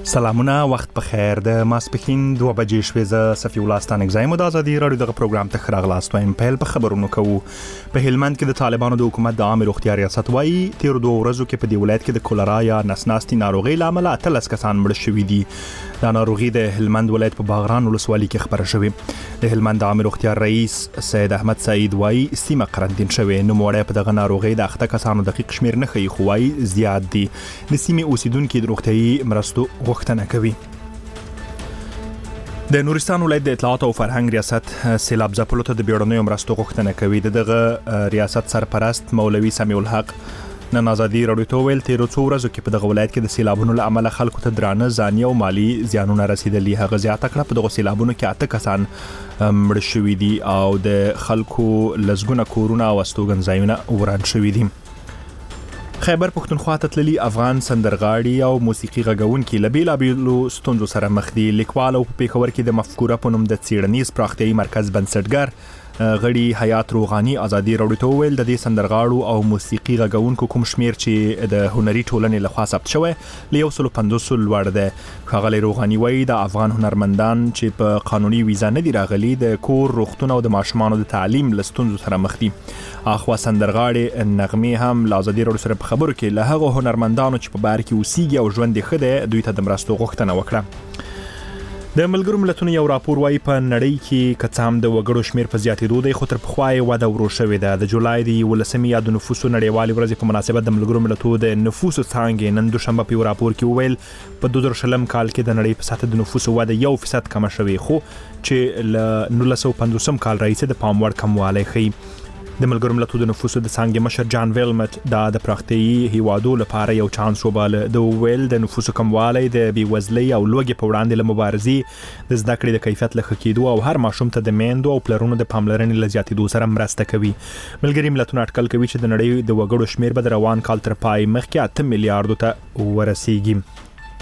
سلامونه، وخت په خیر. د ماسپښین 2 بجې شوې. زه صفي الله ستانکزی د ازادي رادیو دغه پروګرام ته راغلاست وایم. پیل په خبرونو کوو. په هلمند کې د طالبانو د حکومت د عامه روغتیا ریاست وايي تیر 2 ورځو کې په دې ولایت کې د کولرا یا نسناستي ناروغي لامل 13 کسان مړ شوي دي. دا ناروغي د هلمند ولایت په باغران ولسوالۍ کې خبره شوې. د هلمند د عامه روغتیا رئیس سید احمد سعید وايي سیمه قرنطین شوې. نو موړی په دغه ناروغي د اخته کسانو دقیق شمیر نه ښیي، خو وايي زیات دي. د سیمې اوسیدونکو د روغتیايي مرستو غوښتنه کوي. د نورستان ولایت د اطلاعات او فرهنګ ریاست سیلاب ځپلو ته د بیړنیو مرستو غوښتنه کوي. دغه ریاست سرپرست مولوي سمیع الحق نن ازادي رادیو ته ویل تیر 2 ورځو کې په دغه ولایت کې د سیلابونو له امله خلکو ته درانه ځاني او مالی زیانونه رسیدلي. هغه زیاته کړه په دغه سیلابونو کې 8 کسان مړ شوي دي او د خلکو لزګونه کورونه او استوګنځایونه وران شوي دي. خیبر پښتونخوا ته تللي افغان سندرغاړي او موسیقي غږونکي له بیلابیلو ستونزو سره مخ دي. لیکوال او په پیښور کې د مفکوره په نوم د څیړنیز پراختیايي مرکز بنسټګر غړي حیات روغاني ازادي رادیو ته ویل د دې سندرغاړو او موسیقي غږونکو کوم شمیر چې د هنري ټولنې لخوا ثبت شوی له 150 لوړ ده. ښاغلی روغاني وایي د افغان هنرمندان چې په قانوني ویزا نه دي راغلي د کور، روغتون او د ماشومانو د تعلیم له ستونزو سره مخ دي. اخوا سندرغاړي نغمې هم له ازادي رادیو سره په خبرو کې له هغو هنرمندانو چې په بهر کې اوسېږي او ژوند یې ښه دی دوی ته د مرستو غوښتنه وکړه. د ملګرو ملتونو یو راپور وايي په نړۍ کې کڅام د وګړو شمیر په زیاتېدو دی، خو تر پخوا یې وده ورو شوې ده. د جولای د 11 یا د نفوسو نړیوالې ورځې په مناسبت د ملګرو ملتونو د نفوسو څانګې نن دوشنبه په راپور کې وویل په 2020 کال کې د نړۍ په سطح د نفوسو وده 1% کم شوې، خو چې له 1950 کال راهیسې د پام وړ کموالی ښیي. د ملګرو ملتونو د نفوسو د څانګې مشر جان ویلمت دا د پراختیايي هیوادو لپاره یو چانس وباله. د ویل د نفوسو کموالی د بیوزلۍ او لوږې په وړاندې له مبارزې د زده کړې د کیفیت له ښه کېدو او هر ماشوم ته د میندو او پلرونو د پاملرنې له زیاتېدو سره مرسته کوي. ملګري ملتونه اټکل کوي چې د نړۍ د وګړو شمیر به د روان کال تر پای مخکې 8 میلیارډو ته ورسیږي.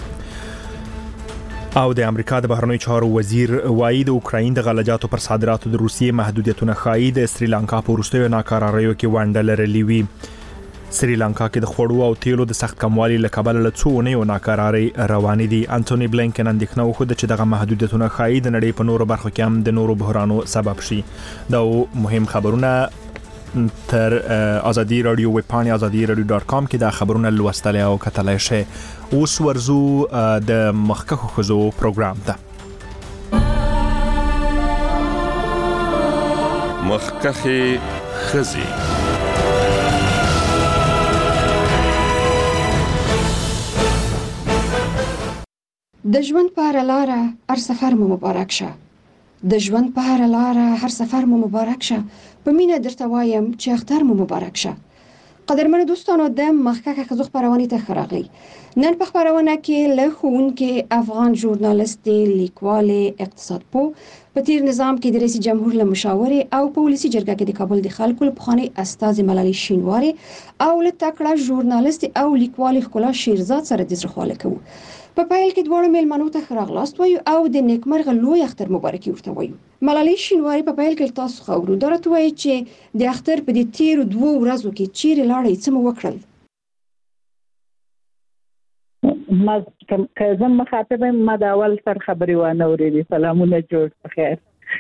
او د امریکا د بهرنیو چارو وزیر وايي د اوکراین د غلجاتو پر صادراتو د روسیې محدودیتونه ښایي د سریلانکا په وروستیو ناکراریو کې ونډه لرلې وي. سریلانکا کې د خوړو او تیلو د سخت کموالي له کبله له څو اونیو ناکرارۍ روانې دي. انټونی بلینکن اندېښنه وښوده چې دغه محدودیتونه ښایي د نړۍ په نورو برخو کې هم د نورو بحرانو سبب شي. دا مهم خبرونه تر ازادي رادیو ویب پاڼې azadieradio.com کې دا خبرونه لوستلی او کتلی شئ. اوس ورزو د مخکښو ښځو پروګرام ته. مخکښې ښځې. د ژوند په هره لاره هر سفر مو مبارک شه. د ژوند په هره لاره هر سفر مو مبارک شه. په مینه درته وایم چې اختر مو مبارک شه. قدرمنو دوستانو، د مخکښه ښځو خپرونې ته ښه راغلی. نن په خپرونه کې له ښوونکې، افغان ژورنالستې، لیکوالې، اقتصاد پوه، په تیر نظام کې د رئیس جمهور له مشاورې او په ولسي جرګه کې د کابل د خلکو له پخوانۍ استازې ملالۍ شینوارې او له تکړه ژورنالستې او لیکوالې ښکلا شیرزاد سره د زړه خواله کوو. په پایل کې دواړو میلمنو ته ښه راغلاست وایو او د نیکمرغه لوی اختر مبارکي ورته وایو. ملالۍ شینواري په پایل کې تاسو خبرو درته وایي چې د اختر په دې تیرو 2 ورځو کې چیرې لاړې، څه مو وکړل؟ ما که زه مخاطب یم، ما د اول سر خبرې وانه اورېدې. سلامونه، جوړ په خیر.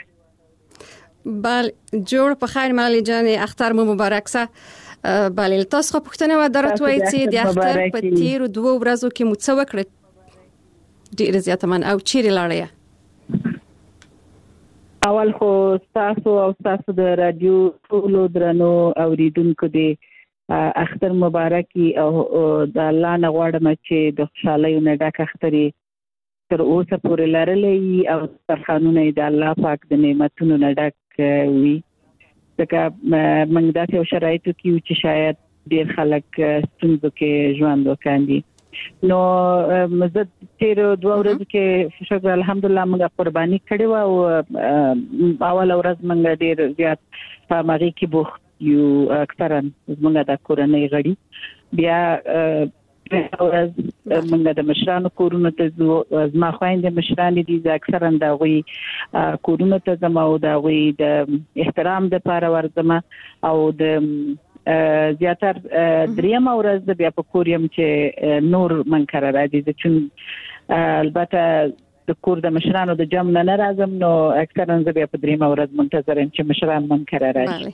بله، جوړ په خیر ملالۍ جانې، اختر مو مبارک شه. بله، تاسو خو پوښتنه و درته وایي چې د اختر په تیرو 2 ورځو کې مو څه وکړل؟ ډیر زیاته من او چیرې لاړې؟ اول خو تاسو او تاسو د رادیو ټولو درنو اوریدونکو د اختر مبارکي او د الله نه غواړم چې د خوشحالۍ نه ډک اختر تر اوسه پورې لرلې او ترخانونه د الله پاک د نعمتونو نه ډک وي. ځکه موږ داسې یو شرایطو کې یو چې شاید ډیر خلک ستونزو کې ژوند وکاندي. نو زه تیر 2 ورځې کې شکر الحمدلله موږ قرباني کړې و او اول ورځ موږ ډیر زیات په مغي کې بوخت یو اکثرا موږ د کورنۍ غړي. بیا موږ د مشرانو کورونو ته ځو. زما خویندې مشرانې دي، زه اکثرا د هغوی کورونو ته ځم او د هغوی د احترام دپاره ورځم او د زیاتر دریم ورځ بیا په کور یم چې نور منکر راځي. چون البته د کور د مشرانو د جمع نه راځم نو اکثرا زه بیا په دریمه ورځ منتظر یم چې مشران من کړه راشي.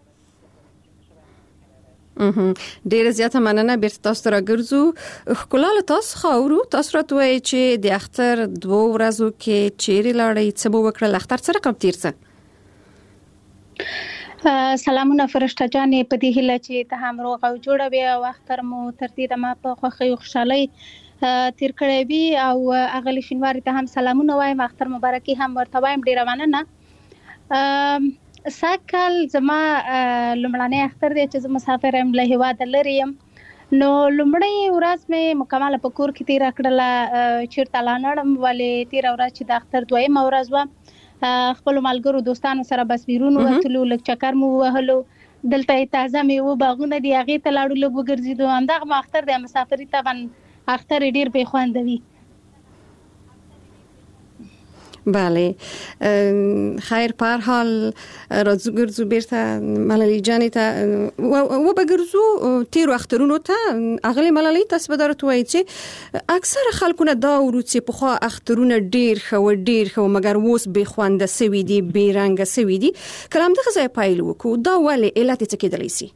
ډیره زیاته مننه. بیرته تاسو راګرځو. ښکلا له تاسو خاورو تاسو راته وایي چې د اختر 2 ورځو کې چیرې لاړې څه به وکړل اختر سره کوم تیر څه؟ سلامونه فرشته جانې، په دې هیله چې ته هم روغ او جوړه وې او اختر مو تر دې دمه په خوښۍ او خوشحالۍ تیر کړی وي او اغلی شینواري ته هم سلامونه وایم، اختر مبارکي هم ورته وایم. ډیره مننه. ساکل زما لمړنی اختر دی چې زه مسافر یم، له هیواده لرې یم. نو لمړی ورځ مې مکمله په کور کې تیره کړله، چېرته لا نړم، ولې تیره ورځ چې د اختر 2مه ورځ وه خپل ملګرو دوستانو سره بس بیرون وتلو، لږ چکر مو وهلو، دلته تازه میوه باغونه دي هغې ته لاړو، لږ وګرځېدو. همدغه اختر دی. مسافري طبعا اختر ډیر بې خونده وي. بله خیر، په هر حال راځو ګرځو بیرته ملالۍ جانې ته و به ګرځو تیرو اخترونو ته. اغلې ملالۍ تاسو به درته وایي چې اکثره خلکو نه دا ورو چې پخوا اخترونه ډیر ښه مګر اوس بې خونده سوي دي، بې رنګه سوي دي. که له همدغه ځایه پیل وکړو، دا ولې علت یې څه کیدلی سي؟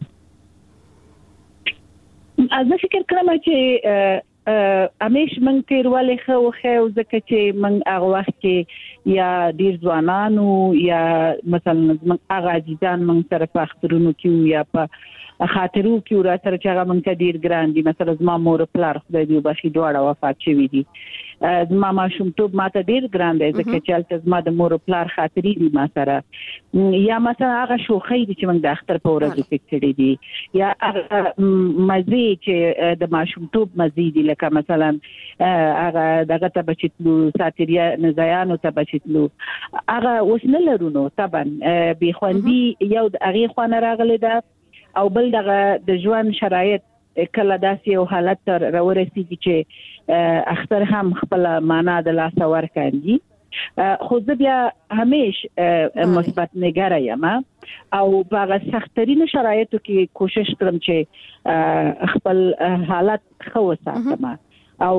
زه فکر کوم چې همیش من تیروالی خو ځکه چې من هغه وخت کې یا ډیر ځوانانو یا مثلا من هغه عزیزان من سره په اخترونو کې یا په خاطرو کې را سره چې هغه من ته ډیر ګران دي. مثلا زما مور پلار خدای دې وبخښي دواړه وفات شوي دي. زما ماشومتوب ماته ډیر ګران دی ځکه چې هلته زما د مور پلار خاطرې دي ما سره. یا مثلا هغه شوخۍ دي چې موږ د اختر په ورځو کې کړې دي، یا هغه مزې چې د ماشومتوب مزې دي، لکه مثلا هغه دغه ته بچتلو ساتیریا نزایانو ته بچتلو، هغه اوس نه لرو. نو طبعا بې خوندي یو د هغې خوانه راغلی ده، او بل دغه د ژوند شرایط کله داسې یو حالت ته راورسېږي چې اختر هم خپل معنا د لاسه ورکاندي. خو زه بیا همیش مثبت نگاره یم او په هغه سخترینو شرایطو کې کوشش کوم چې خپل حالت ښه وساتم او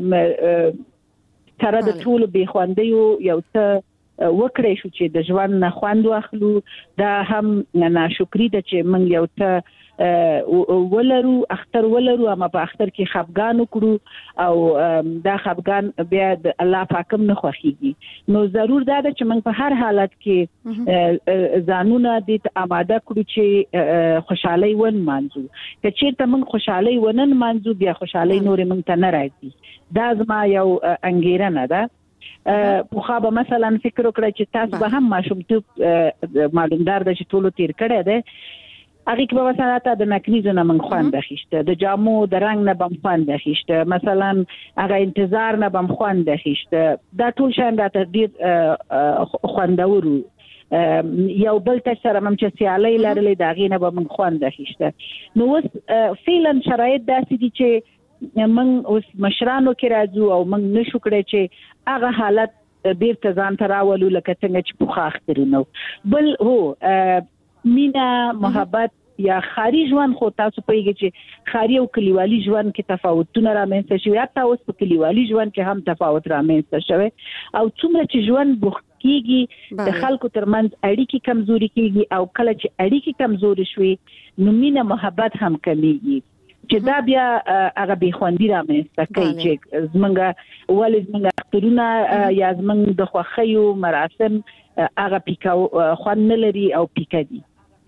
سره د ټولو بې خوندیو یو څه وکړی شو چې د ژوند نه خوند واخلو. دا هم ناشکري ده چې موږ یو څه ولرو، اختر ولرو، اما په اختر کې خفګان وکړو او دا خفګان بیا د الله پاکم نه خوښیږي. نو ضرور دا ده چې موږ په هر حالت کې ځانونه دې ته آماده کړو چې خوشحالۍ ونمانځو. که چېرته موږ خوشحالۍ ونه نمانځو بیا خوشحالۍ نورې موږ ته نه راځي. دا زما یو انګېرنه ده. پوخا به مثلا فکر وکړی چې تاسو به هم ماشومتوب معلومدار ده چې ټولو تیر کړی دی، هغې کې به مثلا تا د نکریزو نه من خوند اخیسته، د جامو د رنګ نه به م خوند اخیسته، مثلا هغه انتظار نه به م خوند اخیسته. دا ټول شیان راته ډېر خوندور وو. یو بل ته سره هم چې سیالۍ لرلې د هغې نه به من خوند اخیسته. نو اوس فعلا شرایط داسې دي چې من اوس مشرانو کې راځو او من نشو کړی چې هغه حالت بیرته ځان ته راولو لکه څنګه چې پخوا اخترونه. بل هو مینا محبت یا خاري ژوند، خو تاسو پوهیږئ چې خاري او کلیوالي ژوند کې تفاوتونه رامنځته شوي، حتی اوس په کلیوالي ژوند کې هم تفاوت رامنځته شوی. او څومره چې ژوند بوخت کیږي د خلکو ترمنځ اړیکې کمزوري کیږي، او کله چې اړیکې کمزوري شوي نو مینا محبت هم کمیږي، چې دا بیا هغه بې خوندي رامنځته کوي چې زمونږ ولې زمونږ اخترونه یا زمونږ د خوښیو مراسم هغه پیکه خوند نه لري او پیکه دي.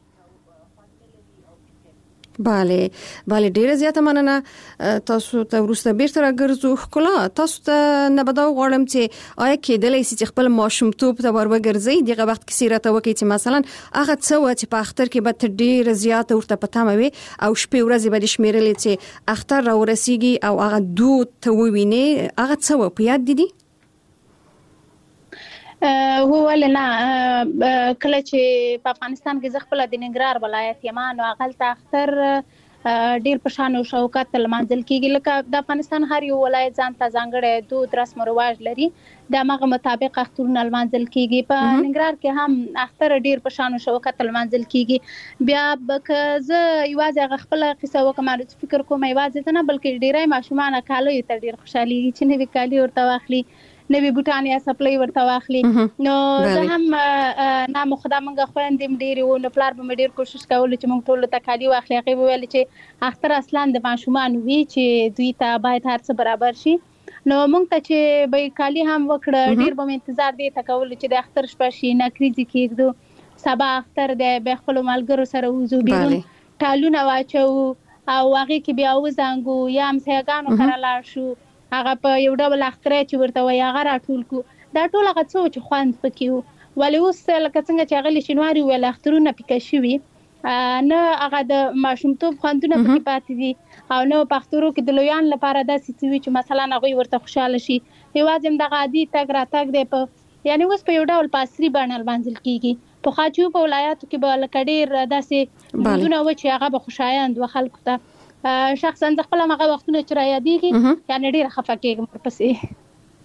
بله ډیره زیاته مننه. تاسو ته وروسته بیرته راګرځو. ښکلا، تاسو ته نه به دا وغواړم چې آیا کېدلی سي چې خپل ماشومتوب ته ور وګرځئ، دغه وخت کیسې راته وکړئ چې مثلا هغه څه وه چې په اختر کې به ته ډېره زیاته ورته په تمه وې او شپې ورځې به دې شمېرلې چې اختر راورسېږي او هغه دود ته ووینې، هغه څه وه په یاد دي دي؟ هو ولې نه، کله چې په افغانستان کې زه خپله د ننګرهار ولایت یم نو هغلته اختر ډیر په شان او شوکت لمانځل کیږي. لکه د افغانستان هر یو ولایت ځان ته ځانګړی دود رسم او رواج لري، د هغه مطابق اخترونه لمانځل کیږي. په ننګرهار کې هم اختر ډیر په شان او شوکت لمانځل کیږي. بیا که زه یوازې خپل قصه وکم، فکر کوم یوازې نه بلکې ډیرای ماشومان کالي ته ډیر خوشالي چې نوی کالي ورته واخلي، نوی بوټان یا سپلای ورته واخلي. نو زه هم نام خدای مونږ خويندم ډیر و نو پلار به ډیر کوشش کول چې مونږ ټول ته کالي واخلي. هغه ویل چې اختر اصلا د ماشومان وی چې دوی ته باید هر څه برابر شي. نو مونږ ته چې به کالي هم وکړه، ډیر به انتظار دی ته کول چې د اختر شپه شي نکریزي کېږدو، سبا اختر دی به خپل ملګرو سره وځو بیرون ټالونه واچو او هغه کې بیا وزنګو یا هم سیاګانو سره لاړ شو، هغه په یو ډول اختر چې ورته وای هغه راټول کو. دا ټول هغه څه چې خوند پکې وو. ولې اوس لکه څنګه چې هغه شینواري ول اخترونه پکې شوي، نه هغه د ماشومتوب خوندونه پکې پاتې دي او نو په اخترو کې د لویان لپاره داسې څه وي چې مثلا هغه ورته خوشاله شي. یوازې د غادي تګ را تګ دی په یعنی اوس په یو ډول پاسري باندې لمانځل کیږي. په خاچو په ولایتو کې به لکه ډیر داسې مونږونه و چې هغه به خوشایند و خلکو ته. شخصا خپل هغه وختونه چې را یادېږي یعنی ډیر خفه کېږم ورپسې.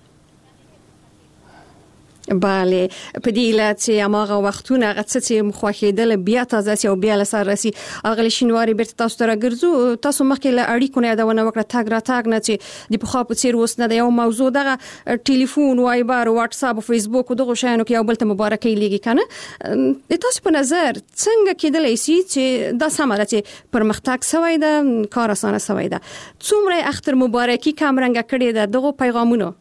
بله په دې لات چې هغه وختونه هغه څه مخوخېدل بیا تازه سی او بیا لسر راسي هغه شینواري بیرته تاسو ته راګرځو. تاسو مخکې له اړیکو نه یادونه وکړه تاګ را تاګ نه چې د پخوا په څیر اوس نه د یو موضوع دغه ټلیفون وایبر واتس اپ او فیسبوک او دغه شیانو کې یو بل ته مبارکي لګي کنه. د تاسو په نظر څنګه کېدلی شي چې دا سمه ده چې پرمختګ سوی ده، کار اسانه سوی ده؟ څومره اختر مبارکي کم رنګ کړي ده دغه پیغامونه؟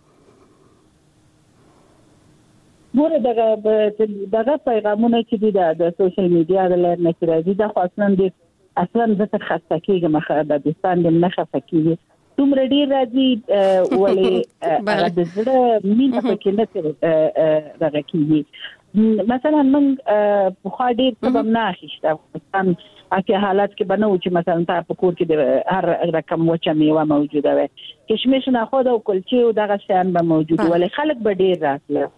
ګوره دغه پیغامونه چې د سوشل میډیا د لارې نه راځي دا خو اصلا زه خسته کېږم، د دستان نه خسته کېږي دومره ډیر راځي ولې هغه د زړه مینه پکې نه دغه کېږي. مثلا من په خوا ډیر سبب نه اخیسته افغانستان اکه حالات کې بنو چې مثلا تا په کور کې د هر رقم وچه میوه موجوده وي، کشمش نه خود او کلچې او دغه شیان به موجود ولې خلک به ډیر راتله.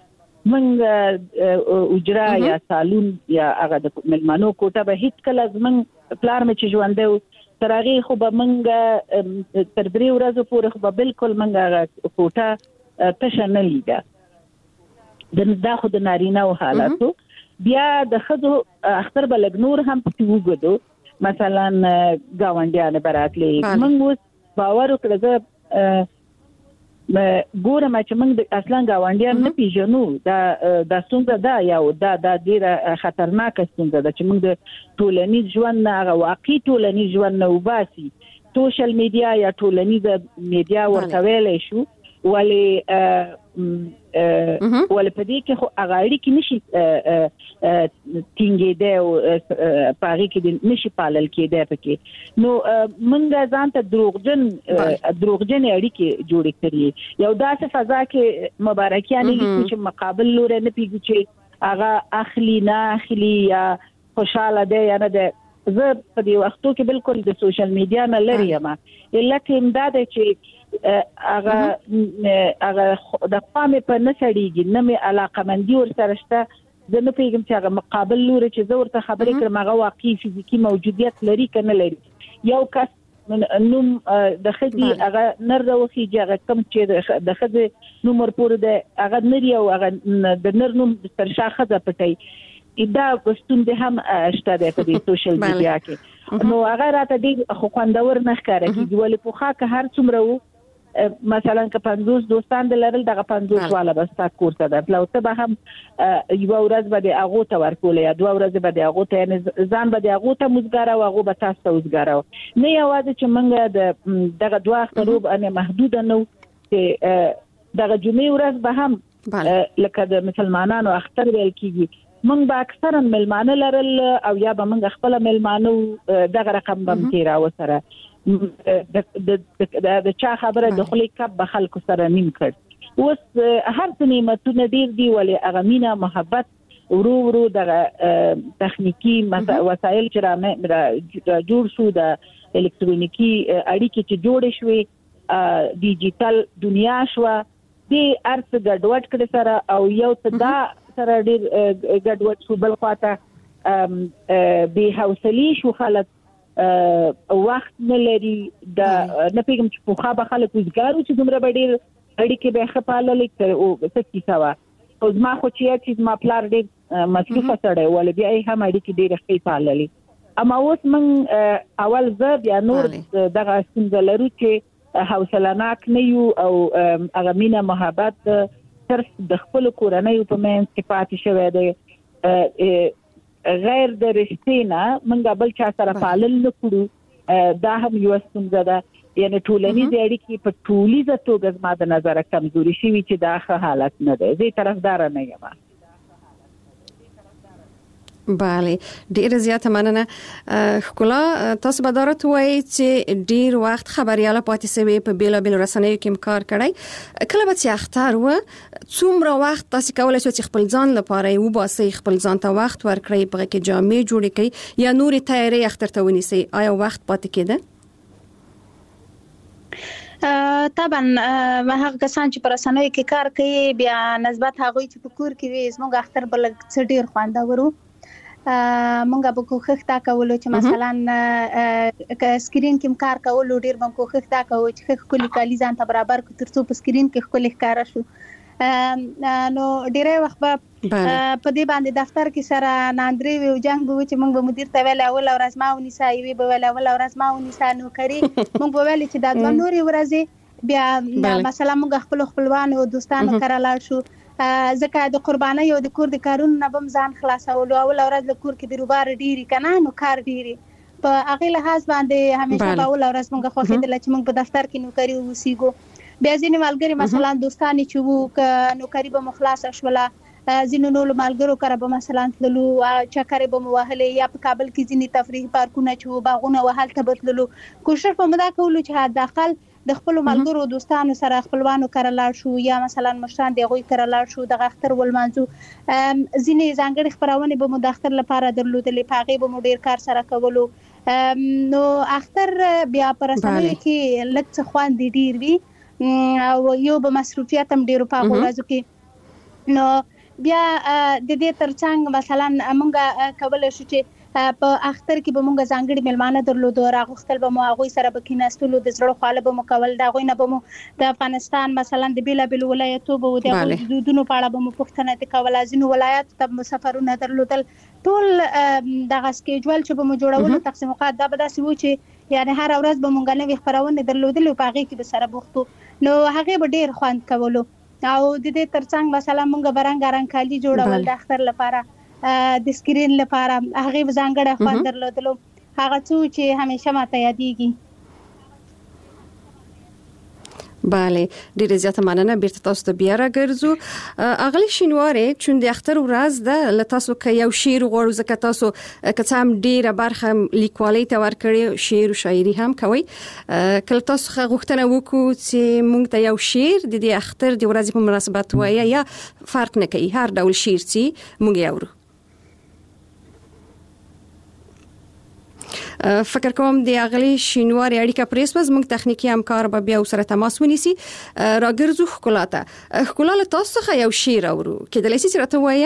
منګ اجرا یا سالون یا هغه د ملمنو کوټه به هیڅ کله زمنګ پلار مې چې ژوندې ترغه خو به منګ تر 3 ورځې پورې خو به بالکل منګ کوټه تشه نه لیده. دا خو د نارینه او حالاتو بیا د خزو اختر بلګ نور هم پټ وګدو مثلا گاونډیان براتلې منګ اوس باور وکړه ګورم چې موږ اصلا گاونډیان نه پیژنو. دا څنګه دا یو دا ډیره خطرناکه څنګه دا چې موږ د ټولنیز ژوند نه واقعي ټولنیز ژوند نه وباسي. سوشل میډیا یا ټولنیز میډیا ورته ویلې شو ولې په دې کې خو اغاړي کې نشي ټینګېده او پاره کې نشي پالل کېده پکې. نو منګه ځان ته دروغجن اړیکې جوړې کړې یو داسې فضا کې مبارکیانه چې مقابل لور نه پیږي چې هغه اخلي نه اخلي یا خوشاله ده یا نه ده. زه په دې وختو کې بالکل د سوشل میډیا نه لري یم لکه امداد چې هغه د قامه په نسړيږي نه مې علاقه مندي ور سره شته. زه نه پیګم چې هغه مقابل لور چې زه ورته خبرې کړم هغه واقعي فزیکی موجودیت لري کنه لري. یو کس نوم د خدي هغه نر راوخیږي هغه کم چې د خدي نوم ورپورې د هغه نری او هغه د نر نوم تر شاخه پټي دا وستون د هم شته د په سوشل میډیا کې. نو هغه راته دی خو خوندور نه ښکاره کیږي ولې په خا که هر څومره مثلا که 50 دوستان د لرل دغه 50 والا بس تا کور ته درلو ته به هم یو ورځ به د هغه ته ورکول یا 2 ورځې به د هغه ته ځان به د هغه ته مزګاره او هغه به تاسو ته مزګاره نه یوازې چې موږ دغه دوه خروب ان محدود نه چې دغه جمعې ورځ به هم لکه د مسلمانانو اختر ویل کیږي موږ به اکثرا ملمانه لرل او یا به موږ خپل ملمانه دغه رقم بم تیرا وسره د چا خبره د خلی کب به خلکو سره نیم کړ. اوس هر څه نعمتونه ډیر دی ولې اغمینه محبت ورو دغه تخنیکی وسایل چې را جوړ شو د الکترونیکی اړیکې چې جوړې شوې ډیجیټل دنیا شو دی ارڅ ګډوډ کړي سره او یو څه دا سره ډیر ګډوډ شو بل خواته به حوصلې شو خلک وخت نه لري د نه پیګم چې په خابه خلک وزګارو چې دومره ډېر اړیکې به خپاله لیکل او څه کیسه او زما خو چې ما پلار ډېر مصروفه سره ول بیا هم اړیکې ډېر خپاله لي اما اوس من اول زه بیا نور دغه څنګه لرو چې حوصله ناک نه یو او هغه مینه محبت تر د خپل کورنۍ په منځ کې پاتې شوی دی غیر د رښتینه منګه بل چا سره پالل نه کړو دا هم یو څنګه ده یعنی ټولنیز اړیکې په ټولیزه توګه زما د نظر کمزوري شي چې دا ښه حالت نه دی زه طرفدار نه یم بله ډیر زیاته مننه خلا تاسو به درته وایي چې ډیر وخت خبرياله پاتې سوي په بیلابل رسنیو کې کار کړی کله به چې اختر و څومره وخت تاسو کولای شئ چې خپل ځان لپاره یو باسي خپل ځان ته وخت ورکړئ په کې جامې جوړې کړئ یا نوري تیاری اختر ته ونیسئ آیا وخت پاتې کېده طبعا هغه کسان چې پر رسنیو کې کار کوي بیا نسبت هغه چې په کور کې وي زموږ اختر بل څه ډیر خواندورو مونږه به کوښښ تا کولو چې مثلا سکرین کې کار کولو ډیر به کوښښ تا کوو چې خپل کالی ځان ته برابر کړو ترڅو په سکرین کې خپل ښکارا شو نو ډیره وخت په دې باندې دفتر کې سره ناندري وی جنگ به چې مونږ به مدیر ته ویل اول ورځ ما ونیسا وی به ویل اول ورځ ما ونیسا نو کری مونږ به ویل چې دا د نوري ورځې بیا مثلا مونږ خپلوان او دوستانو سره لاړ شو ځکه د قربانۍ او د کور د کارونو نه بم ځان خلاصولو اول ورځ د کور کې د روبار ډیری کنه نو کار ډیری په هغه لحاظ باندې همیشه په اول ورځ موږ خوښیدل چې موږ په دفتر کې نوکری وسیګو بیا ځینې ملګری مثلا دوستانی چې وو نوکری به مخلاص شوله ځینې نور ملګرو کړه به مثلا تللو چکرې به موهلې یا په کابل کې ځینې تفریح پارکونه چې باغونه وهل ته بتللو کوشش په مدا کولو چې حداقل د خپل ملګرو دوستانو سره خپلوانو کړه لاړ شو یا مثلا مشران دی غوي کړه لاړ شو د اختر ولمنځو ځینې ځانګړي خبرونه به مو د اختر لپاره درلودلې پاغي به مو ډیر کار سره کولو نو اختر بیا پر رسنیو کې لکه خوان دی ډیر وی او یو به مصروفیت هم ډیر په ورځو کې نو بیا د دې ترڅنګ مثلا مونږه کولای شو چې په اختر کې به مونږ ځانګړي ملمانه درلودو راغختل به مو هغه سره به کیناستلو د زړه خاله به مکول دا غوي نه به مو د افغانستان مثلا د بیلابل ولایتو به د حدودونو په اړه به مو پوښتنه وکول ځینو ولایت ته سفرونه درلودل ټول دغه سکیجول چې به مو جوړول تقسیمات دا به داسې و چې یعنی هر ورځ به مونږ نوې خبرونه درلودل او پاغي کې به سره بوختو نو هغه به ډیر خوند کولو او د دې ترڅنګ مثلا مونږ برنګ کالی جوړول د اختر لپاره د سکرین لپاره هغه ځانګړی خوند درلودلو هغه څه چې همیشه ماته یادېږي بله ډیر زیاته مننه بیرته تاسو ته بیا راګرځو اغلی شینواره چون د اختر ورځ ده ل تاسو کې یو شعر غوړو زکه تاسو که څه هم ډیره برخه لیکوالۍ ته ورکړی شعر او شاعري هم کوي کله تاسو غوښتنه وکړو چې مونږ ته یو شعر د دې اختر د ورځې په مناسبت وایي یا فرق نه کوي هر ډول شعر چې مونږ یې فکر کوم د اغلی شینواری اړیکه پریس وز موږ تخنیکی همکار به بیا سره تماس ونیسي راګرځو خکلاته خکلاله تاسو څخه یو شعر اورو کې د لیسي سره ته وایي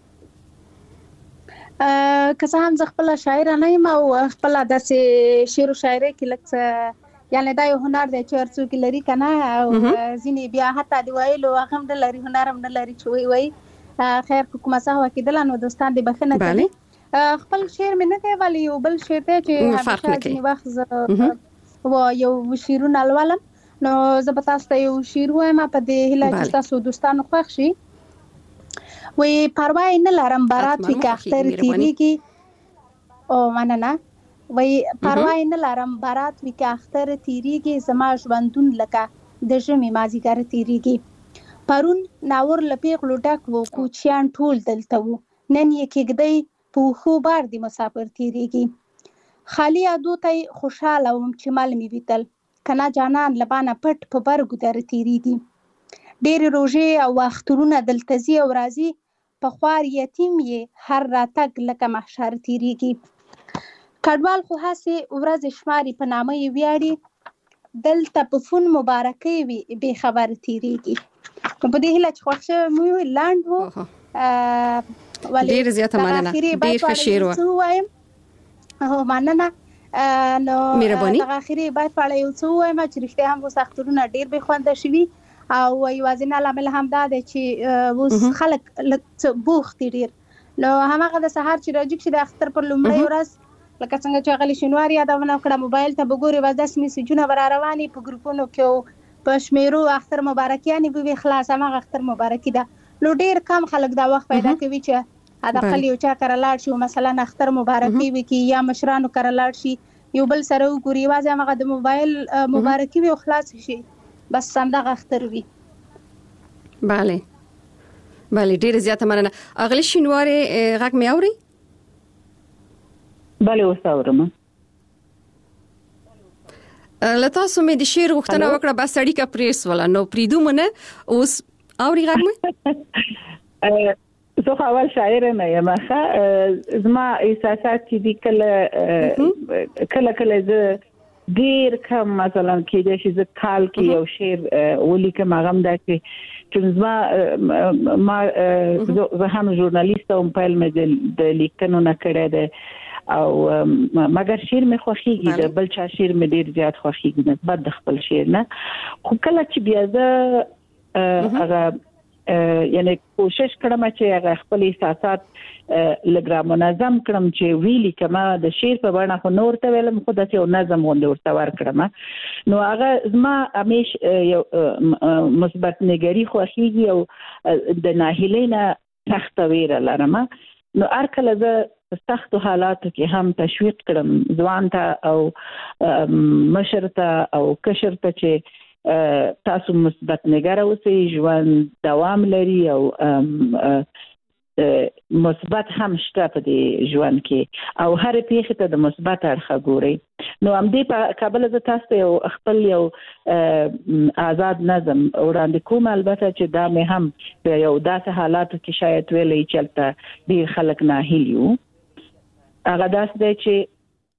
که څه هم زه خپل شاعر نه یم او خپل داسې شعر او شاعري کې لکه یعنی دا یو هنر دی چې ورڅوک لري کنه او ځینې بیا حتی دی وایلو هغه هم د لري هنر هم نه لري چې وای خیر کومه څه وکیدل نو دوستان دی بخنه کوي خپل شعر مې نه دی ولی یو بل شعر دی چې همیشه ځینې وخت و یو شعرونه لولم نو زه به تاسو ته یو شعر وایم په دې هیله چې تاسو دوستانو خوښ شي وی پروا نه لرم برات وی که اختر تیریږي او مننه وی پروا نه لرم برات وی که اختر تیریږي زما ژوندون لکه د ژمي مازیګر تیریږي پرون ناور لپیغلو ډک وو کوچیان ټول دلته وو نن یې کېږدی په خو بار دی مسافر تیریږي خالی یادو ته خوشاله وم چې مل می ویتل کنا جانان لبانه پټ په برګو در تیریږي ډېر روزي او اخترونه دلتزي او راضي په خوار یتیم یې هر راتګ لکه محشر تیریږي کډوال خو هسه ورځ شماري په نامه ویاړي دلته په فون مبارکي وي به خبر تیریږي په دې هله چې خوښه مو لاند وو ډیر زیاته مننه ډیر ښه شعر و او مننه نو مهرباني د اخیری باید په یو څو وایم چې رښتیا هم وس اخترونه ډیر به خوند شي او یوازینه لامل هم دا دی چې وس خلک بوخت ډیر نو هغه د سهار چې راځي چې د اختر پر لومړی ورځ لکه څنګه چې غلی شنوار یادونه کړه موبایل ته وګوري وځ د میسجونه بر رواني په ګروپونو کې په شمیرو اختر مبارکیانه به خلاص هغه اختر مبارکي ده نو ډیر کم خلک دا وخت پیدا کوي چې دا خلی یو چا کړه لاړ شي مثلا اختر مبارکي وکي یا مشرانو کړه لاړ شي یو بل سره وګوري وځ هغه د موبایل مبارکي وي خلاص شي بس څنګه اختر وي بله ډیر زیاته مننه اغلی شنوار غږ مې اوري بله وساورم لته سمې د شعر غوښتنه وکړه بس اړیکه پریس ولا نو پریدو منه اوس اوري غږ مې زه اول شاعر نه یم زما احساسات دي کله زه ډیر کم مثلا کې د شي کال کې یو شعر ولیکم هغه دا چې ما زه هم ژورنالیست او په علم د لیکنو نه کړه ده او مګر شعر مې خوښیږي د بل چا شعر مې ډیر زیات خوښیږي نسبت د خپل شعر نه خو کله چې بیا زه هغه یعنی کوشش کړم چې هغه خپل احساسات لګرام منظم کړم چې ویلي کما د شعر په بڼه خو نور ته ویلم خو د یو نظم ورته ور کړم نو هغه زما همیش یو مثبت نګری خوښیږي او د ناهیلینا سخت ویره لرم نو هر کله زه سخت حالاتو کې هم تشویق کړم ځوان ته او مشر ته او کشر ته چې تاسو مثبت نګره اوسئ ژوند دوام لري او مثبت هم شته په دې ژوند کې او هر پیښه ته د مثبت اړخ ګوري نو هم دې په کابل ز تاسو یو خپل یو آزاد نظم وړاندې کوم البته چې دا مې هم په یو داسې حالاتو کې شاید ویلې چلته ډیر خلک ناهیلیو هغه داس دی چې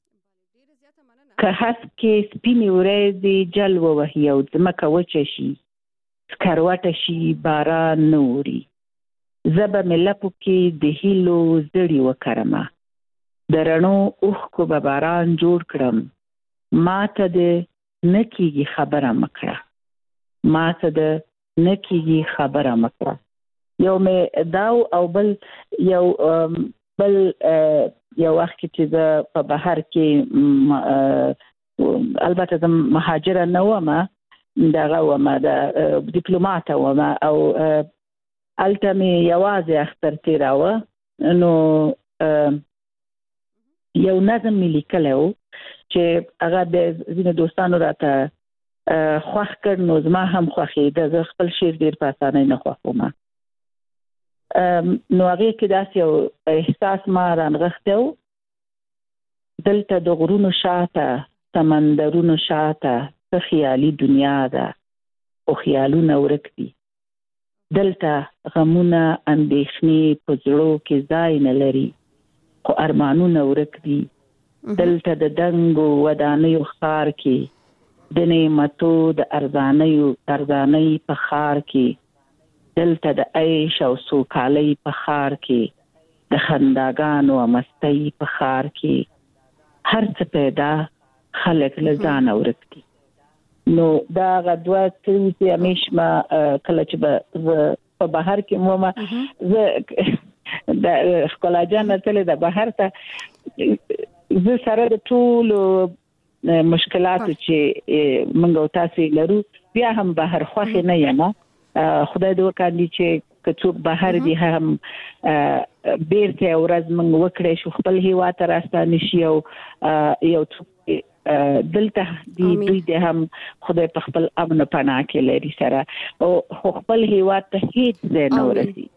که هڅ کې سپینې ورځې جلوه وهي او ځمکه وچه شي سکروټه شي باران نه اوري زه به مې لپو کې د هیلو زړي وکرمه د رڼو اوښکو به باران جوړ کړم ما ته د نه کېږي خبره مه کړه ما ته د نه کېږي خبره مه کړه یو مې دا او بل یو وخت کې چې په بهر کې البته زه مهاجره نه وم دغه وم د ډیپلوماټ وم او الته مې یوازې اختر تیراوه نو یو نظم مې لیکلی و چې هغه د ځینو دوستانو راته خوښ کړ نو زما هم خوښېده زه خپل شعر ډېر په اسانۍ نه خوښوم نو هغه کې داسې یو احساس ما رانغښتی و دلته د غرونو شاته سمندرونو شاته څه خیالي دنیا ده او خیالونه ورک دي دلته غمونه اندېښنې په زړو کې ځای نه لري خو ارمانونه ورک دي دلته د دنګو ودانیو ښار کې د نعمتو د ارزانۍ په ښار کې دلته د عیش او سوکالۍ په ښار کې د خنداګانو او مستۍ په ښار کې هر څه پیدا خلک له ځانه ورک دي نو دا غدوه چې همیش ما کله چې په بهر کې مو زه د ښکلا جان تل د بهر ته زه سره د ټول مشکلاتو چې موږ تاسو لرو بیا هم بهر خوښ نه یم خدای دې وکړي چې کڅوک بهر دي هم بیرته ورځ موږ وکړې شو خپل هیوا ته راستانه شي او یو دلته دی دوی د هم خدای په خپل امن پناه کې لري سره او خپل هیوا ته هیڅ نه ورسي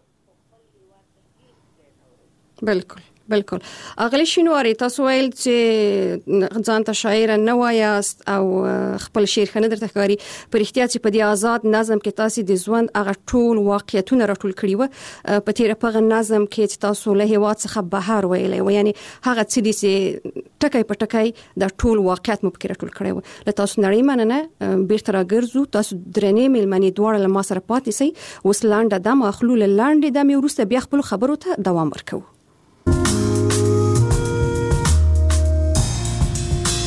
بالکل اغلی شینواری تاسو ویل چې ځان ته شاعر نه وایاست او خپل شعر خنه درته ښکاري پر احتیاط په دې آزاد نظم کې تاسو د ژوند هغه ټول واقعیتونه راټول کړي و په تیر په نظم کې تاسو له هیواد څخه بهر ویلې و یعنی هغه څه دي چې ټکای په ټکای د ټول واقعیت مو فکر راټول کړي و له تاسو نړۍ مننه بیرته راګرځو تاسو درنې ملمنې دوړ له ما سره پاتې سي اوس لاندې د مخلول لاندې د مې ورسته بیا خپل خبرو ته دوام ورکو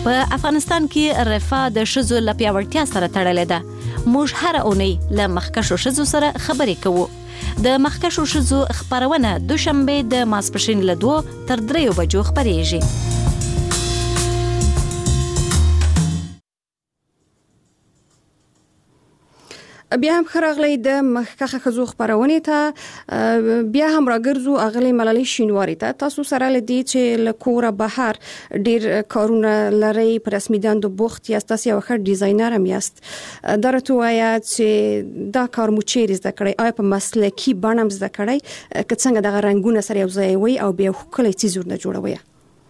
په افغانستان کې رفاه د ښځو له پیاوړتیا سره تړلې ده. موږ هر اونۍ له مخکښو ښځو سره خبرې کوو. د مخکښو ښځو خبرونه دوشنبه د ماسپښین له 2 تر 3 بجو خبرېږي. بیا هم خراغلی د مخکښه ښځو خبرونه ته بیا هم راګرځو اغلی ملالۍ شینواری ته. تاسو سره لدی چې له کوره بهر ډیر کارونه لري، پر رسمي دندو بوخت یاست، تاسو یو ښه ډیزاینر هم یاست. درته وایا چې دا کار مو چیرې زده کړی؟ آیا په مسلکي بڼه هم زده کړی که څنګه دغه رنگونه سره یو ځای وي او بیا ښکلي څیز ورنه جوړوي؟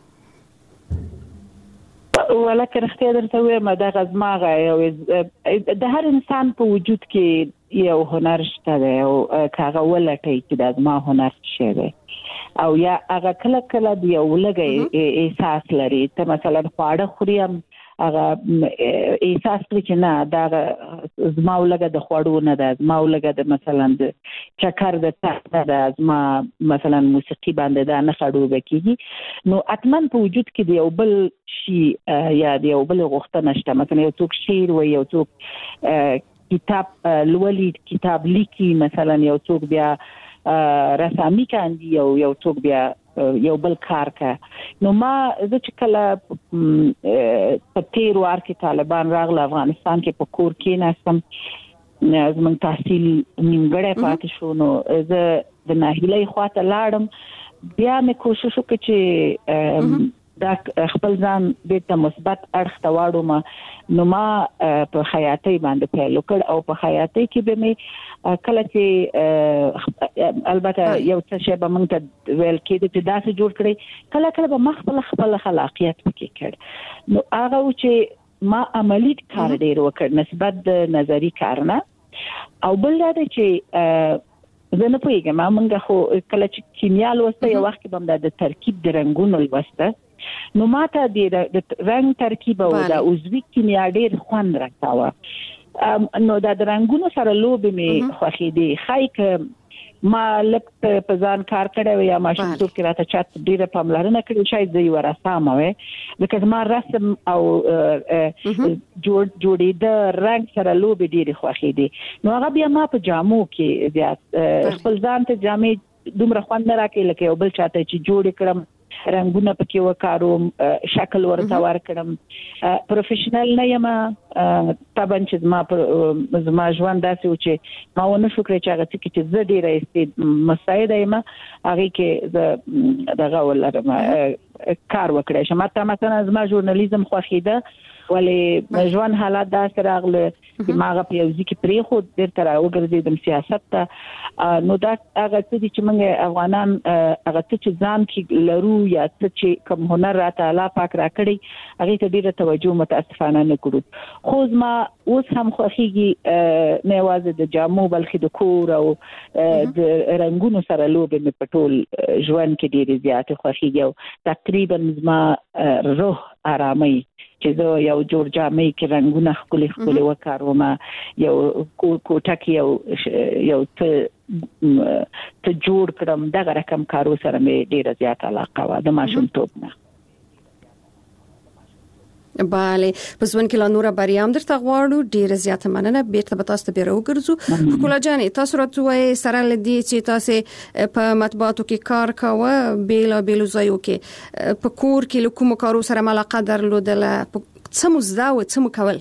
ولکه رښتیا درته وایم دا غزماغه یو د هر انسان په وجود کې یو هنر شته دی او هغه ولټي چې د ما هنر شي دی او یا هغه کله کله دی یو لګي احساس لري. ته مثلا خواړه خوري هم هغه احساس کوي چې نه دا زما ولګه د خوړو نه ده، زما ولګه د مثلا د چکر د تخته ده، زما مثلا موسیقي باندې دا نه خړوبه کیږي. نو اتمن په وجود کې دی یو بل شي یا دی یو بل غوښتنه شته. مثلا یو څوک شعر وایي، یو څوک کتاب لولي، کتاب لیکي، مثلا یو څوک بیا رسامي کوي، یو څوک بیا یو بل کار کا. نو ما زه چې کله په تیر وار کې طالبان راغله افغانستان کې په کور کې ناستم، زموږ تحصیل نیمګړی پاتې شو، نو زه د ناهیلۍ خواته لاړم. بیا مې کوشش وکړ چې دا خپل ځان بیرته مثبت اړخ ته واړوم. نو ما په خیاطۍ باندې پیل وکړ او په خیاطۍ کې به مې کله چې البته یو څه شی به موږ ته ویل کېده چې داسې جوړ کړئ، کله کله به ما خپل خلاقیت پکې کړ. نو هغه چې ما عملی کار ډیر وکړ نسبت د نظری کار نه. او بل دا چې زه نه پوهیږم، موږ خو کله چې کیمیا لوسته یو وخت به د ترکیب د رنگونو لوسته، نو ماته د رنگ ترکیب او د عضوي کیمیا ډیر خوند راکاوه. نو د رنگونو سره لوبې مې خوښېدې. خای که ما لکه په ځان کار کړی یا ماشومتوب کې راته چاته ډیره پاملرنه کړې، شاید زه یوه رسامه وای، ځکه زما رسم او جوړېده رنګ سره لوبې ډیرې خوښېدې. نو هغه بیا ما په جامو کې زیات خپل ځان ته جامې دومره خوند نه راکوي لکه یو بل چاته چې جوړې کړم، رنگونه پکې وکاروم، شکل ورته ورکړم. پروفیشنل نه یم طبعا چې زما ژوند داسې و چې ما ونه شو کړی چې هغه څه کې چې زه ډیره مستعده یم هغې کې زه دغه ولرم کار وکړی شم. حتی مثلا زما ژورنالیزم خوښېده، ولې ژوند حالات داسې راغله چې ما هغه په یو ځای کې پرېښود، بیرته راوګرځېدم سیاست ته. نو دا هغه څه دي چې موږ افغانان هغه څه چې ځان کې لرو یا څه چې کوم هنر راته الله پاک راکړی هغې ته ډېره توجه متاسفانه نه کړو. خو زما اوس هم خوښېږي نه یوازې د جامو بلکې د کور او د رنګونو سره لوبې مې په ټول ژوند کې ډېرې زیاتې خوښېږي او تقریبا زما روح آرامي چې زه یو جوړ جامې کې رنگونه ښکلي وکاروم، یو کوټه کې یو ته جوړ کړم، دغه رقم کارو سره مې ډیره زیاته علاقه وه د ماشومتوب نه. بله، په ژوند کې لا نوره بریا هم درته غواړو. ډیره زیاته مننه. بیرته به تاسو ته بیا راوګرځو. ښکلا جانې، تاسو راته ووایئ سره له دې چې تاسې په مطبوعاتو کې کار کوه، بیلابیلو ځایو کې په کور کې له کومو کارو سره علاقه درلودله، څه مو زده و څه مو کول؟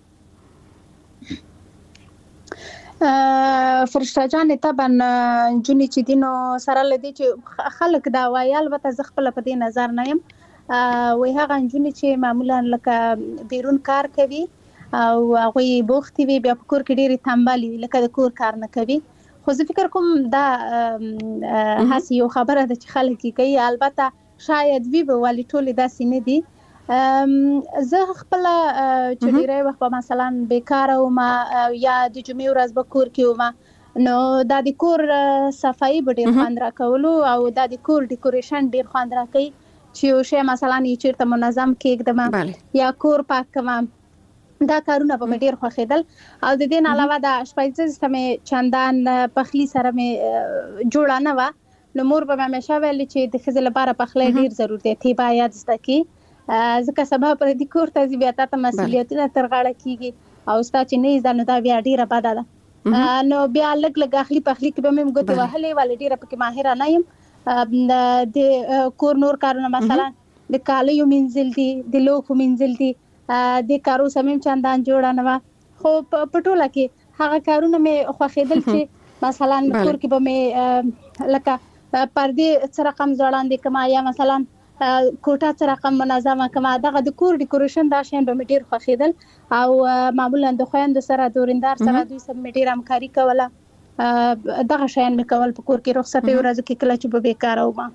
فرشته جانې طبعا نجونې چې دي نو سره له دې چې خلک دا وایي، البته زه خپله په دې نظر نه یم، وی هغه نجونې چې معمولا لکه بیرون کار کوي او هغوی بوختې وي، بیا په کور کې ډېرې تنبلې وي، لکه د کور کار نه کوي. خو زه فکر کوم دا هسې یو خبره ده چې خلک یې کوي، البته شاید وي به ولې ټولې داسې نه دي. زه خپله چې ډېری وخت به مثلا بیکاره وم یا د جمعې ورځ به کور کې وم، نو دا د کور صفایي به ډېر خوند راکولو او دا د کور ډیکوریشن ډېر خوند راکوي چې یو شی مثلا یې چېرته منظم کېږدم یا کور پاک کوم، دا کارونه به مې ډېر خوښېدل. او د دې نه علاوه د اشپزۍ ته مې چندان پخلي سره مې جوړه نه وه، نو مور به مې همیشه ویل چې د ښځې لپاره پخلی ډېر ضرور دی، تی باید زده کړي. ځکه سبا پر دې کور ته بیا تاسو مسؤلیتونه تر غاړه کیږي او ستا چې نه ځانو دا بیا ډیره بده ده نو بیا لګ اخلي کې به مې ګوتې وهلې ولې ډیره پکې ماهر نه یم د کور نور کارونه مثلا د کالیو منزل دي د لوخو منزل دي د کارو سمیم چندان جوړه نه خو په ټوله کې هغه کارونه مې خوښیدل چې مثلا کور کې به مې لکه پردې څه رقم ځوړاندې کما یا مثلا کوټه څه رقم منظمه کما دغه د کور ډیکوریشن دا شین به مې ډیر خوښیدل او معمولا د خويندو سره دوریندار سره دوی سم مې ډیر همکاري کوله دغه شین مې کول په کور کې رخصتي ورځ کې کله چې به بیکاره وم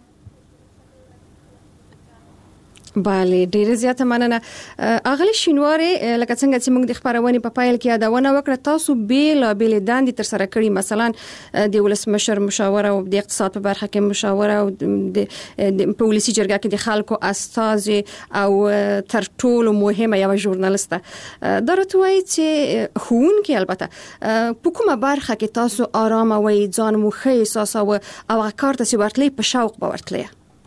bale ډیره زیاته مننه اغلی شینواری لکه څنګه چې موږ د خبرونه په پایل کې یادونه وکړه تاسو بیل داندې تر سره کړی مثلا د ولسمشر مشاوره او د اقتصاد په برخه کې مشاوره او د پولیسي جرګه کې د خلکو استاذ او تر ټولو مهمه یو ژورنالیسته درته وایي چې خون کې البته په کومه برخه کې تاسو آرام او ځان مو ښه احساس او هغه کار ته ورتلې په شوق ورتلې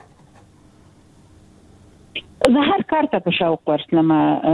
زه هر کار ته په شوق ورتلم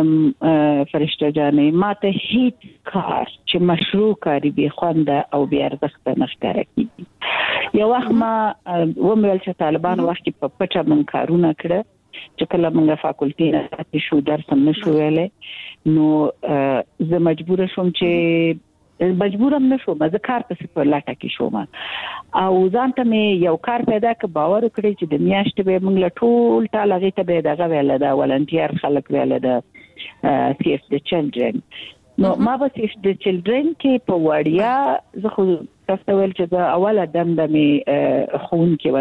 فرشته جانې ماته هیڅ کار چې مشروع کاری به خوند او بیا ارزښت نه ښکاره کیږي یو وخت ما ومل چې طالبان وخت په پټه من کارونه کړه چې کله موږ فاکولټي نه شو درس نه شو ویلې نو زه مجبور شوم چې مجبورم نشوم زه کار په سپور لاټه کې شوم او ځان ته مې یو کار پیدا ک باور کړی چې د میاشتې به موږ له ټول ټاله ته به دغه ویل دا ولنټیر خلک ویل دا سیف د چلډرن نو ما به سیف د چلډرن کې په وړیا زه خو تاسو ویل چې دا اوله دنده مې خون کې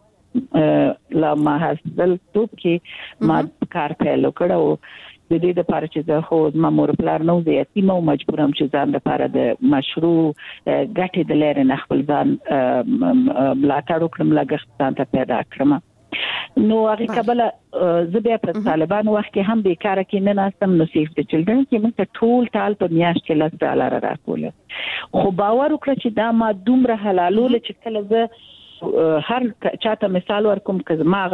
وځه لا ما حاصل توپ کې ما کار پیل کړو د دې لپاره چې زه خو ما مور پلار نو زه یتیم او مجبورم چې ځان لپاره د مشروع ګټې د لارې نه خپل ځان ملاتړ وکړم لګښت ځان ته پیدا کړم نو هغه قبل زه بیا په طالبان وخت کې هم بیکاره کې نه ناستم نو سیف د چلډرن کې موږ ټول ټال په میاشت کې $10 راکول خو باور وکړه چې دا ما دومره حلالول چې کله زه هر چاته مثال ورکوم چې ما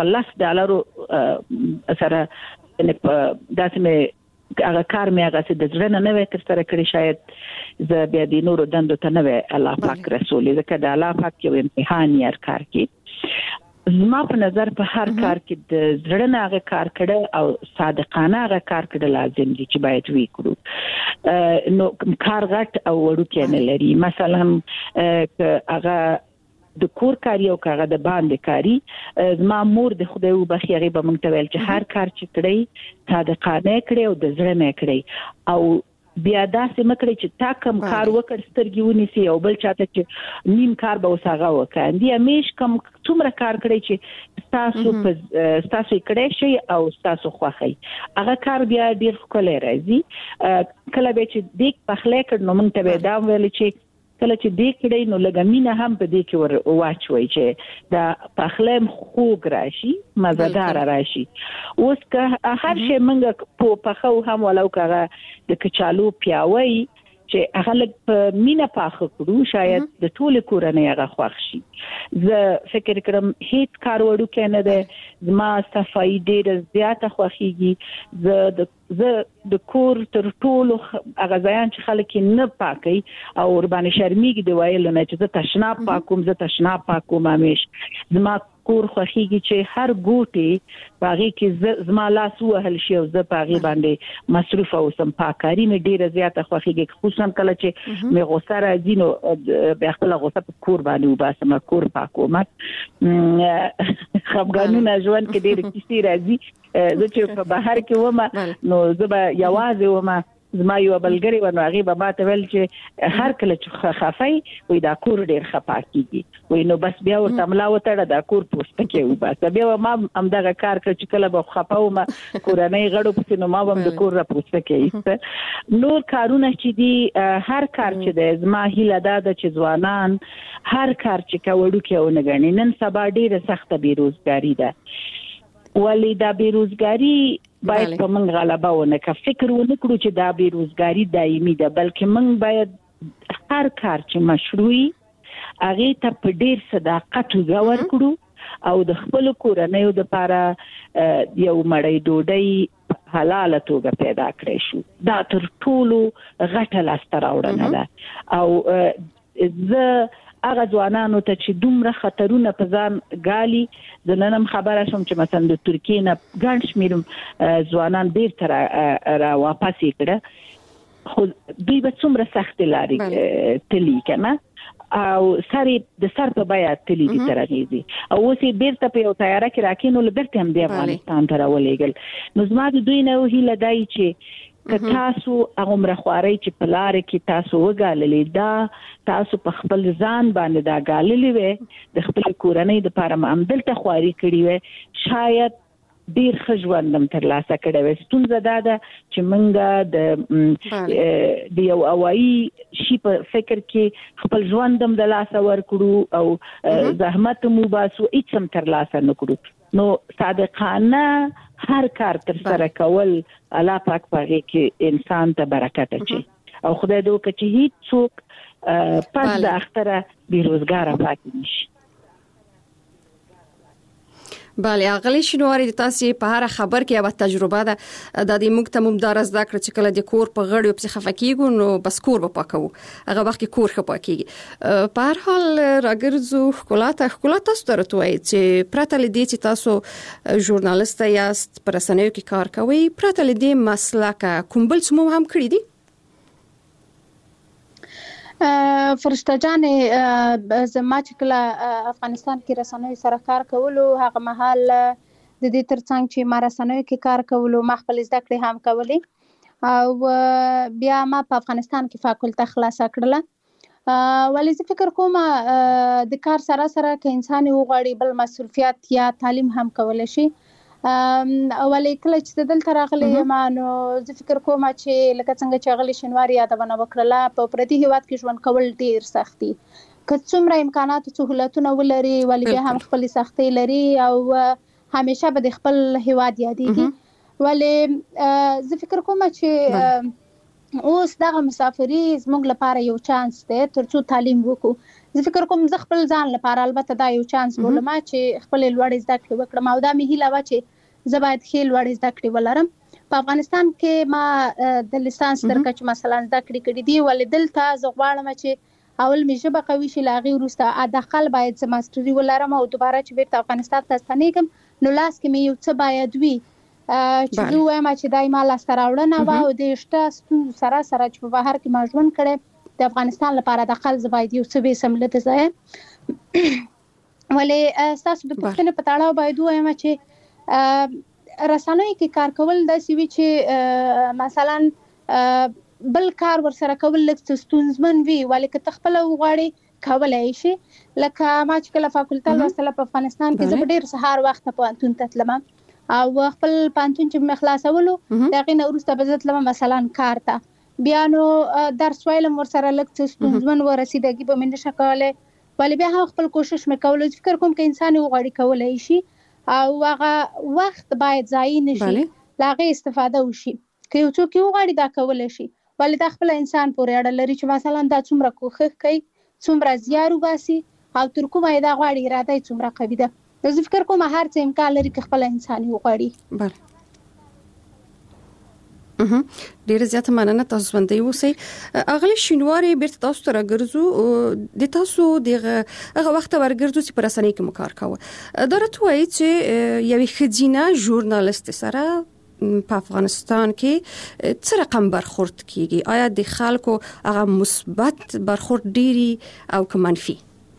$10 سره داسې مې هغه کار مې هغه څه د ځړنه نه وې تر سره کړی شاید زه بیا د نورو دندو ته نه وې الله پاک رسول ځکه د الله پاک یو امتحان یې کار کې زما په نظر په هر کار کې د ځړنه هغه کار کړه او صادقانه هغه کار کړه لازم دي چې باید وی کړو نو کار غټ او وړوکی نه لري مثلا هغه د کور کاری او کاغه د باندې کاری زما مور د خدای وبخي هغه به مونږ ته ویل چې هر کار چې کړی صادقانه کړی او د زړه نه کړی او بیا داسې مکړی چې تا کم کار وکړ سترګې ونیسي او بل چاته چې نیم کار به وساغه وکړي دی همیش کم څومره کار کړی چې تاسو کړی شي او تاسو خوخی هغه کار بیا ډیر ښکلی راځي کله به چې دیک پخلی کړ نو مونږ ته به دا ویل چې کله چې دې کړي نو لګمینه هم په دې کې واچوي چې دا پخلم خوږ راشي مزدار راشي اوس که هر شی منګه په خو هم ولو کغه د کچالو پیاوي چې هغه لږ په مینه پاخه کړو شاید د ټول کورنۍ هغه خوښ شي زه فکر کوم هیڅ کار وړو کې نه ده زما صفائی ډېر زیاته خوښيږي زه د کور تر ټولو هغه ځایان چې خلک نه پاکي او ور باندې شرمېږي دی وایل نه چې زه تشناب پاکوم زه تشناب پاکوم همیش زما کور خوښيږي چې هر ګوټي باغې کې زما لاس وهل شي او زه باغې باندې مصروف اوسم پاکاري مې ډیره زیاته خوښيږي خصوصا کله چې مې غوسه راځي نو بیا خپل غوسه په کور باندې وباسم کور پاکوم خپګانونه ژوند کې ډیره کیسې راځي زه چې په بهر کې ومه نو زه به یوازې ومه زما یو بلګری ونه هغه به ماته ویل چې هر کله چې خفای وي دا کور ډیر خپاکیږي وي نو بس بیا ورته ملا وتړه دا کور پوسټ کې وباسه بیا ما هم دغه کار کړ چې کله به خپاو ما کورنۍ غړو پسې نو ما هم د کور را پوسټ کې نور کارونه چې دي هر کار چې د زما هیله ده چې ځوانان هر کار چې کوړو کې ونه غني نن سبا ډیره سخته بیروزګاری ده ولی دا بیروزګاری باید په موږ غلبه ونه کا فکر ونه کړو چې دا بیروزګاری دایمي ده بلکې موږ باید هر کار چې مشروعي هغه ته په ډیر صداقت وګور کړو او د خپل کورنۍ لپاره یو مړی ډوډۍ حلاله توګه پیدا کړی شو. دا تر ټولو غټه لاسته راوړنه ده. او زه هغه ځوانانو ته چې دومره خطرونه په ځان ګالي، د ننم خبره شوم چې مثلا د ترکیې نه ګڼ شمېر ځوانان بیرته را واپس کړه، خو دوی به څومره سخت لارې تلی کنه او د سر په بیا تلی دي تر اغیزي، او اوس بیرته په یو تیاره کې راکینو لبرته هم د افغانستان ته راولېګل. نو زما د دوی نه هیله دی چې که تاسو هغه مرخواري چې په لار کې تاسو وګاللې، دا تاسو په خپل ځان باندې دا ګاللې وي، د خپل کورنۍ د لپاره معاملته خواري کړی وي، شاید ډیر خجوندم تر لاسه کړه وي. ستونزه دا ده چې موږ د یو اوایي شي په فکر کې خپل ژوندم د لاسه ورکړو او زحمت مو باسو هیڅ هم تر لاسه نکړو. نو صادقانه هر کار تر سره کول الله پاک پاره کې انسان ته برکت اچي، او خدای دې وکړي چې هیڅ څوک پس د اختره بیروزګار پاتې نشي. بله، اغلی شینواری د تاسو په هر خبر کې یو تجربه ده د دې موږ ته ممدار زده کړ چې کله د کور په غړیو په خفه کیږو نو بس کور به پاکو، هغه وخت کې کور خپه کیږي. په هر حال راګرځو ښکلا تاسو درته وایي چې پرته لدې چې تاسو ژورنالیست یاست، پر رسنیو کې کار کوئ، پرته لدې مسلک کوم بل څه هم کړی دي؟ فرشته جانې زما چې کله افغانستان کې رسنیو سره کار کولو، هغه مهال د دې ترڅنګ چې ما رسنیو کې کار کولو، ما خپل زده کړې هم کولې، او بیا ما په افغانستان کې فاکولته خلاصه کړله. ولې زه فکر کوم د کار سره سره که انسان وغواړي بل مسؤلیت یا تعلیم هم کولی شي. ولې کله چې دلته راغلی یم نو زه فکر کوم چې لکه څنګه چې اغلی شینواری یادونه وکړله، په پردي هیواد کې ژوند کول ډیر سخت دي. که څومره امکانات او سهولتونه ولري، ولې بیا هم خپل سختۍ لري او همیشه به د خپل هیواد یادېږي. ولې زه فکر کوم چې اوس دغه مسافري زموږ لپاره یو چانس دی ترڅو تعلیم وکړو. زه فکر کوم زه خپل ځان لپاره البته دا یو چانس بولم چې خپل لوړ زده کړې وکړم، او دا مې هیله وه چې زه باید ښې لوړ زده کړې ولرم. په افغانستان کې ما د لیسانس تر کچې مثلا زده کړې کړې دي، ولې دلته زه غواړم چې اول مې ژبه قوي شي، له هغې وروسته حداقل باید زه ماسټري ولرم، او دوباره چې بیرته افغانستان ته ستنېږم نو لاس کې مې یو څه باید وي چې زه ووایم چې دا یې ما لاسته راوړنه وه، او د شته ستونزو سره سره چې په بهر کې ما ژوند کړی، د افغانستان لپاره حداقل زه باید یو څه ویسم له د ځایه. ولې ستاسو د پوښتنې په تړاو باید ووایم چې رسنیو کې کار کول داسې وي چې مثلا بل کار ورسره کول لږ ستونزمن وي، ولې که ته خپله وغواړې کولی شي. لکه ما چې کله فاکولته لوستله په افغانستان کې، زه په ډېر سهار وخته پوهنتون ته تلم، او خپل پوهنتون چې مې خلاصولو د هغې نه وروسته به زه تلم مثلا کار ته، بیا نو درس ویلم ورسره لږ څه ستونزمن و، رسیدګي به مې نشه کولی، ولې بیا هم خپل کوشش مې کولو. فکر کوم که انسان وغواړي کولی شي، او هغه وخت باید ضایع نشي، له هغې استفاده وشي. که یو څوک وغواړي دا کولی شي، ولې دا خپل انسان پورې اړه لري چې مثلا دا څومره کوښښ کوي، څومره زیار وباسي، او تر کومه یې دا غواړي، اراده یې څومره قوي ده. زه فکر کوم هر څه امکان لري که خپل انسان وغواړي. بله، ډیره زیاته مننه، تاسو ژوندۍ اوسئ. اغلی شینواری بیرته تاسو ته راګرځو، د تاسو هغه وخت ورګرځو چې په رسنۍ کې مو کار کاوه، دا راته وایي چې یوې ښځینه ژورنالیست سره په افغانستان کې څه رقم برخورد کیږي؟ آیا د خلکو هغه مثبت برخورد ډیری او که منفي؟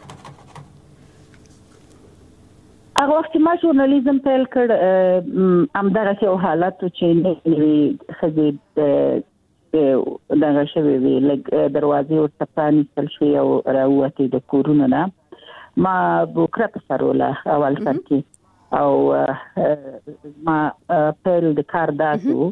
هغه وخت ما ژورنالیزم پیل کړ، همدغه یو حالت چې نوې ښځې دغه شوې وي، لږ دروازې ورته پرانیستل شوې او راووتې د کورونو نه. ما بوکره په سر وله اول سر کې، او ما پیل د کار داسو،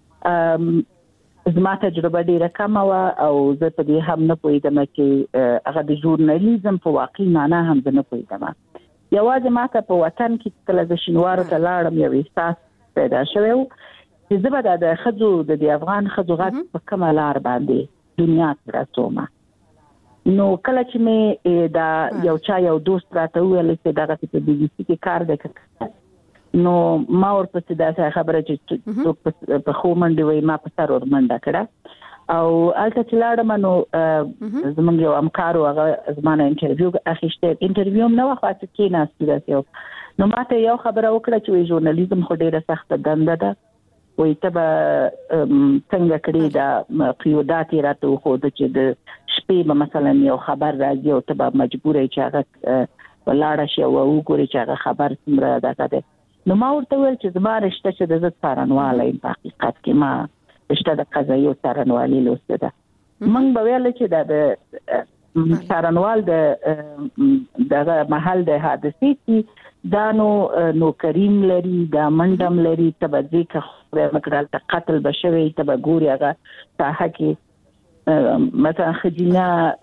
زما تجربه ډیره کمه وه، او زه په دې هم نه پوهېدم چې هغه د ژورنالیزم په واقعي معنا هم زه نه پوهېدم. یوازې ما ته په وطن کې کله زه شینوارو ته لاړم، یو احساس پیدا شوی و چې زه به د ښځو د افغان ښځو غږ په کومه لار باندې دنیا ته رسوم. نو کله چې مې دا یو چا یو دوست راته ویل چې دا په بي بي سي کې کار دی نو ما ورپسې دا خبره چې څوک په خو منډه وي ما په سر ور منډه کړه او الته چې لاړم نو زمونږ یو همکار هغه زمانه انټرویو اخیسته انټرویو نو وخت کې ناست یو نو ماته یو خبره وکړه چې ژورنالیزم خو ډیره سخته دنده ده وي ته څنګه کړی دا قیوداتي راته خو د چې د شپې مثلا یو خبر راځي او ته مجبور یې چې هغه ولاړ شي او وګوري چې هغه خبر څومره ده نو ما ورته ویل چې زما رشته چې د زړه څارنواله په حقیقت کې ما رشته د قضایي څارنوالي لوسته ده موږ به ویل چې د څارنوال د محل د حادثې کې دا نو کریم لري دا منډم لري تبذی که مکرال ته قتل بشوي تبه ګوري هغه ساحه کې مثلا خجینا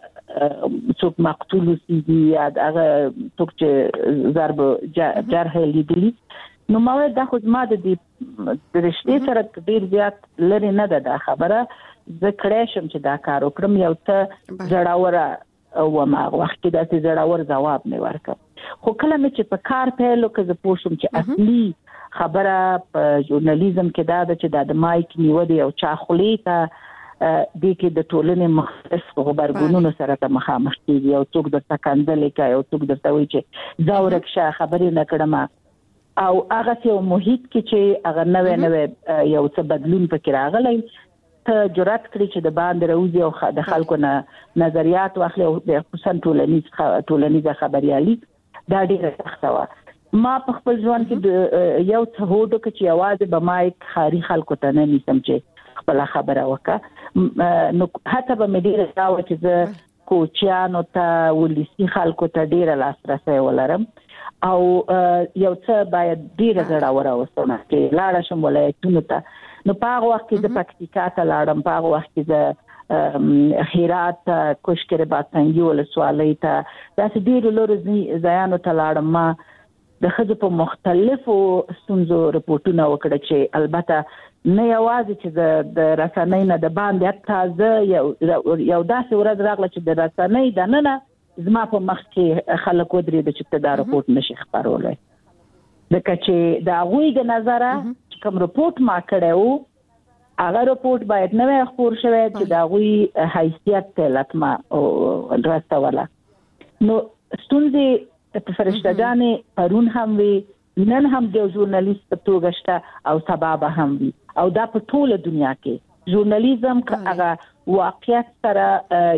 څوک مقتول سي یا هغه څوک چې ضرب جرح لیدلی نو ما دا خو ما د رشتې سره ډیر زیات لري نه ده خبره ذکر شم چې دا کار وکړم یو ته زړاوره او ما وخت کې دا زړاور جواب نه ورکړ خو کله مې چې په کار پیلو کې زه پوښوم چې اصلي خبره په ژورنالیزم کې دا چې د مایک نیولې او چا خولې ته د کې د ټولنې مختلف خبرګونونو سره ته مخامخ کیږي او څوک د سکندل کې او څوک درته وایي چې زاورکشه خبرې نه کړم او هغه یو محیط کې چې هغه نوې یو څه بدلون پکې راغلی ته جرأت کړی چې د باندې راوځي او د خلکو نه نظریات واخلي او د خصوصا ټولنیز خبريالي دا ډیره سخته و ما په خپل ژوند کې یو څه هوډ وکړ چې आवाज به مایک خاري خلکو ته نه نیسم چې خپل خبره وکړه نو حتی به مې ډیره دا و چې زه کوچیانو ته ولسی خلکو ته ډیره لاسرسي ولرم او یو څه باید ډیره زړه وروسته چې لاړ شم ولایتونو ته نو په هغه وخت کې د پکتیکا ته لاړم په هغه وخت کې د هرات کوشکر باتنګي ولسوالۍ ته داسې ډېر لوري ځایانو ته لاړم ما د خځو په مختلفو ستونزو رپورټونه وکړه چې البته نه یوازې چې د رسنۍ نه د باندې تازه یو داسې ورځ راغله چې د رسنۍ د ننه زما په مخ کې خلک ودرېد چې دا رپورټ نشي خبرولای ځکه چې د هغوی د نظره کوم رپورټ ما کړو هغه رپورټ باید نوې خبر شوه چې دا غوي حیثیت ته لطمه او رسوله نو ستونزې په فرشته‌جانې پرون هم وی نن هم د ژورنالیست په توګه شته او سبب هم وی او دا په ټوله دنیا کې ژورنالیزم هغه واقعیت سره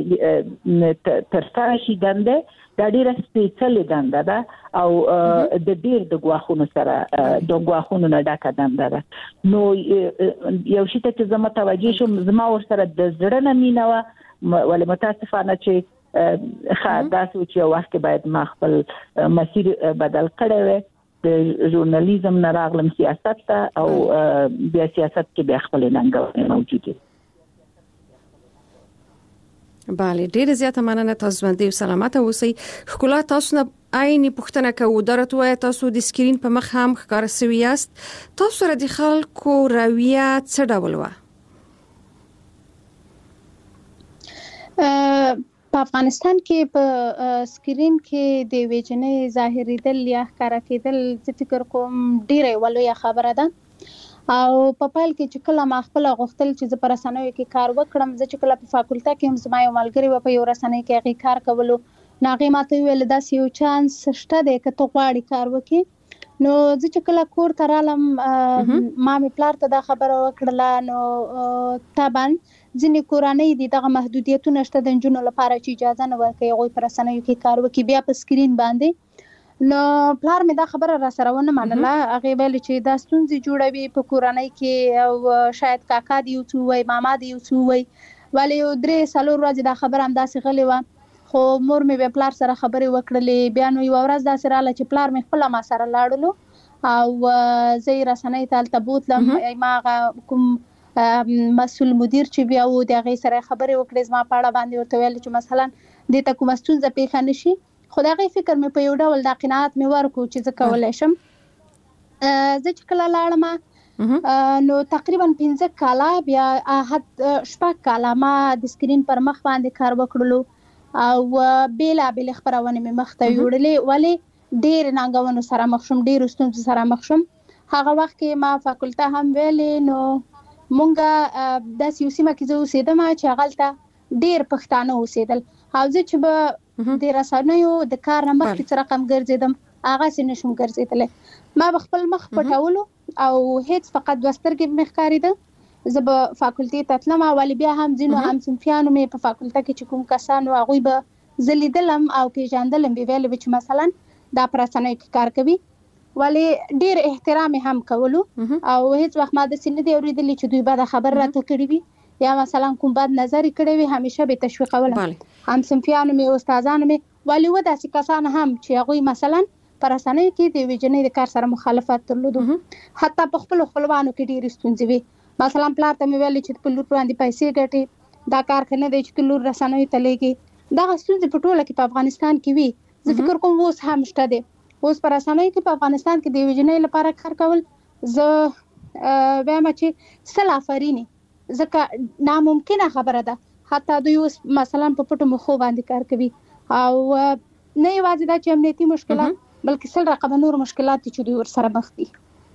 تر سره شي دنده دا ډیره سپیشل دنده ده او د ډیر د غواخونو سره د غواخونو نه ډکه دنده ده نو یو شی ته چې زما توجه شوم زما ور سره د زړه نه مينوه ولې متاسفانه چې خاصه چې وخت باید ما خپل مسیر بدل کړی وي د ژورنالیزم نه راغلم سیاست ته او بیا سیاست کې بیا خپل ننګونه موجوده بله ډیره زیاته مننه تاسو باندې سلامت اوسئ خکولا تاسو نه عیني پوښتنه کوو درته وای تاسو د سکرین په مخ هم ښکار سوي یاست تاسو سره د خلکو رویه څه ډول و په افغانستان کې په سکرین کې د ویجنې ظاهري دل یا ښکارا کېدل چې فکر کوم ډیره ولوي خبره ده او په پایل کې چې کله ما خپل غوښتل چې زه پر رسنیو کې کار وکړم زه چې کله په فاکولټه کې هم زما یو ملګری و په یو رسنۍ کې هغه کار کولو ناغه ماته ویل دا یو چانس شته د کته غواړي کار وکړي نو زه چې کله کور ته رالم ما مې پلار ته دا خبره وکړه نو طبعا ځینې کورنۍ دي دغه محدودیتونه شته د جنونو لپاره چې اجازه نه ورکوي هغه پر رسنیو کې کار وکړي بیا په سکرین باندې نو پلار مې دا خبره را سره ونه منله هغه ویل چې دا ستونزې جوړوي په کورنۍ کې او شاید کاکا دی یو څو وای ماما دی یو څو وای ولی یو درې سالور ورځې دا خبره هم داسې غلې و خو مور مې به پلار سره خبرې وکړلې بیا نو یو ورځ داسې رااله چې پلار مې خپل ما سره لاړلو او زه رسنۍ ته الته بوتلم ما کوم مسؤل مدیر چې بیا و د هغې سره خبرې وکړې زما په اړه باندې ورته ویل چې مثلا دې ته کومه ستونزه پیښه نشي خو دا غي فکر مې په یو ډول د قناعت مې ورکو چې زه کولای شم زه چې کله لاړم نو تقریبا 15 کاله بیا حد شپږ کاله ما د سکرین پر مخ باندې کار وکړلو او بیل خبرونه مې مخته وړلې ولی ډېر ننګونو سره مخ شوم، ډېر ستونزو سره مخ شوم. هغه وخت کې ما فاکولټه هم ویلې، نو مونږه د سیاسي مکه زو اوسېدم چې هغه ډېر پښتانه اوسېدل، او زه چې به د رسنیو د کار نه مخکې څه رقم ګرځېدم هغه سي نشم ګرځېدل. ما خپل مخ پټولو او هیڅ فقط دوسترګې مخ کاریده. زه به فاکولټې ته تلم، ولی بیا هم ځینو همصنفیانو مې په فاکولټه کې چې کوم کسان و هغوی به زه لیدلم او پیژندلم، به ویل چې مثلا دا پر رسنیو کې کار کوي، ولی ډېر احترام هم کولو او هیڅ وخت ما د سینې دی اوریدلی چې دوی به دا خبر راته کړی وي یا مثلا کوم بد نظر کړی وي، همیشه به تشویقولم همصنفیانو مې استادانو مې، ولی و داسې کسان هم چې هغوی مثلا پر رسنیو کې د ویژنې د کار سره مخالفت درلودو، حتی په خپل خپلوانو کې ډېرې ستونزې وي. مثلا پلار ته مې ویل چې په لور باندې پیسې ګټي، دا کار کنه دی چې لور رسنیو ته لګي. دا ستونزې په ټوله کې په افغانستان کې وي. زه فکر کوم اوس هم شته دي. اوس پر رسنیو کې په افغانستان کې د ویژنې لپاره کار کول زه وایم چې سل آفریني، ځکه ناممکنه خبره ده. حتی دوی اوس مثلا په پټو مخو باندې کار کوي او نه یوازې دا چې امنیتي مشکلات بلکې سل رقم نور مشکلات چې دوی ورسره مخ دي.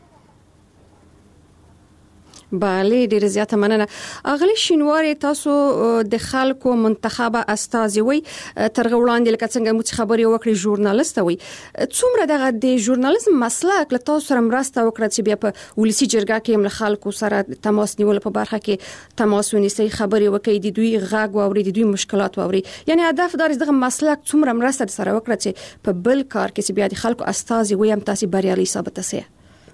بله، ډیره زیاته مننه. اغلی شینواری، تاسو د خلکو منتخبه استازي وي، تر وړاندې لکه څنګه مو خبرې وکړي ژورنالیست وي، څومره دغه د ژورنالیزم مسلک له تاسو سره مرسته وکړه چې بیا په ولسی جرګه کې له خلکو سره تماس نیول په برخه کې تماس ونیسي، خبرې وکړي، د دوی غږ واوري، د دوی مشکلات واوري. یعنی هدف دار دغه مسلک څومره مرسته سره وکړه چې په بل کار کې چې بیا د خلکو استازي وي هم تاسو بریالي ثابت شي.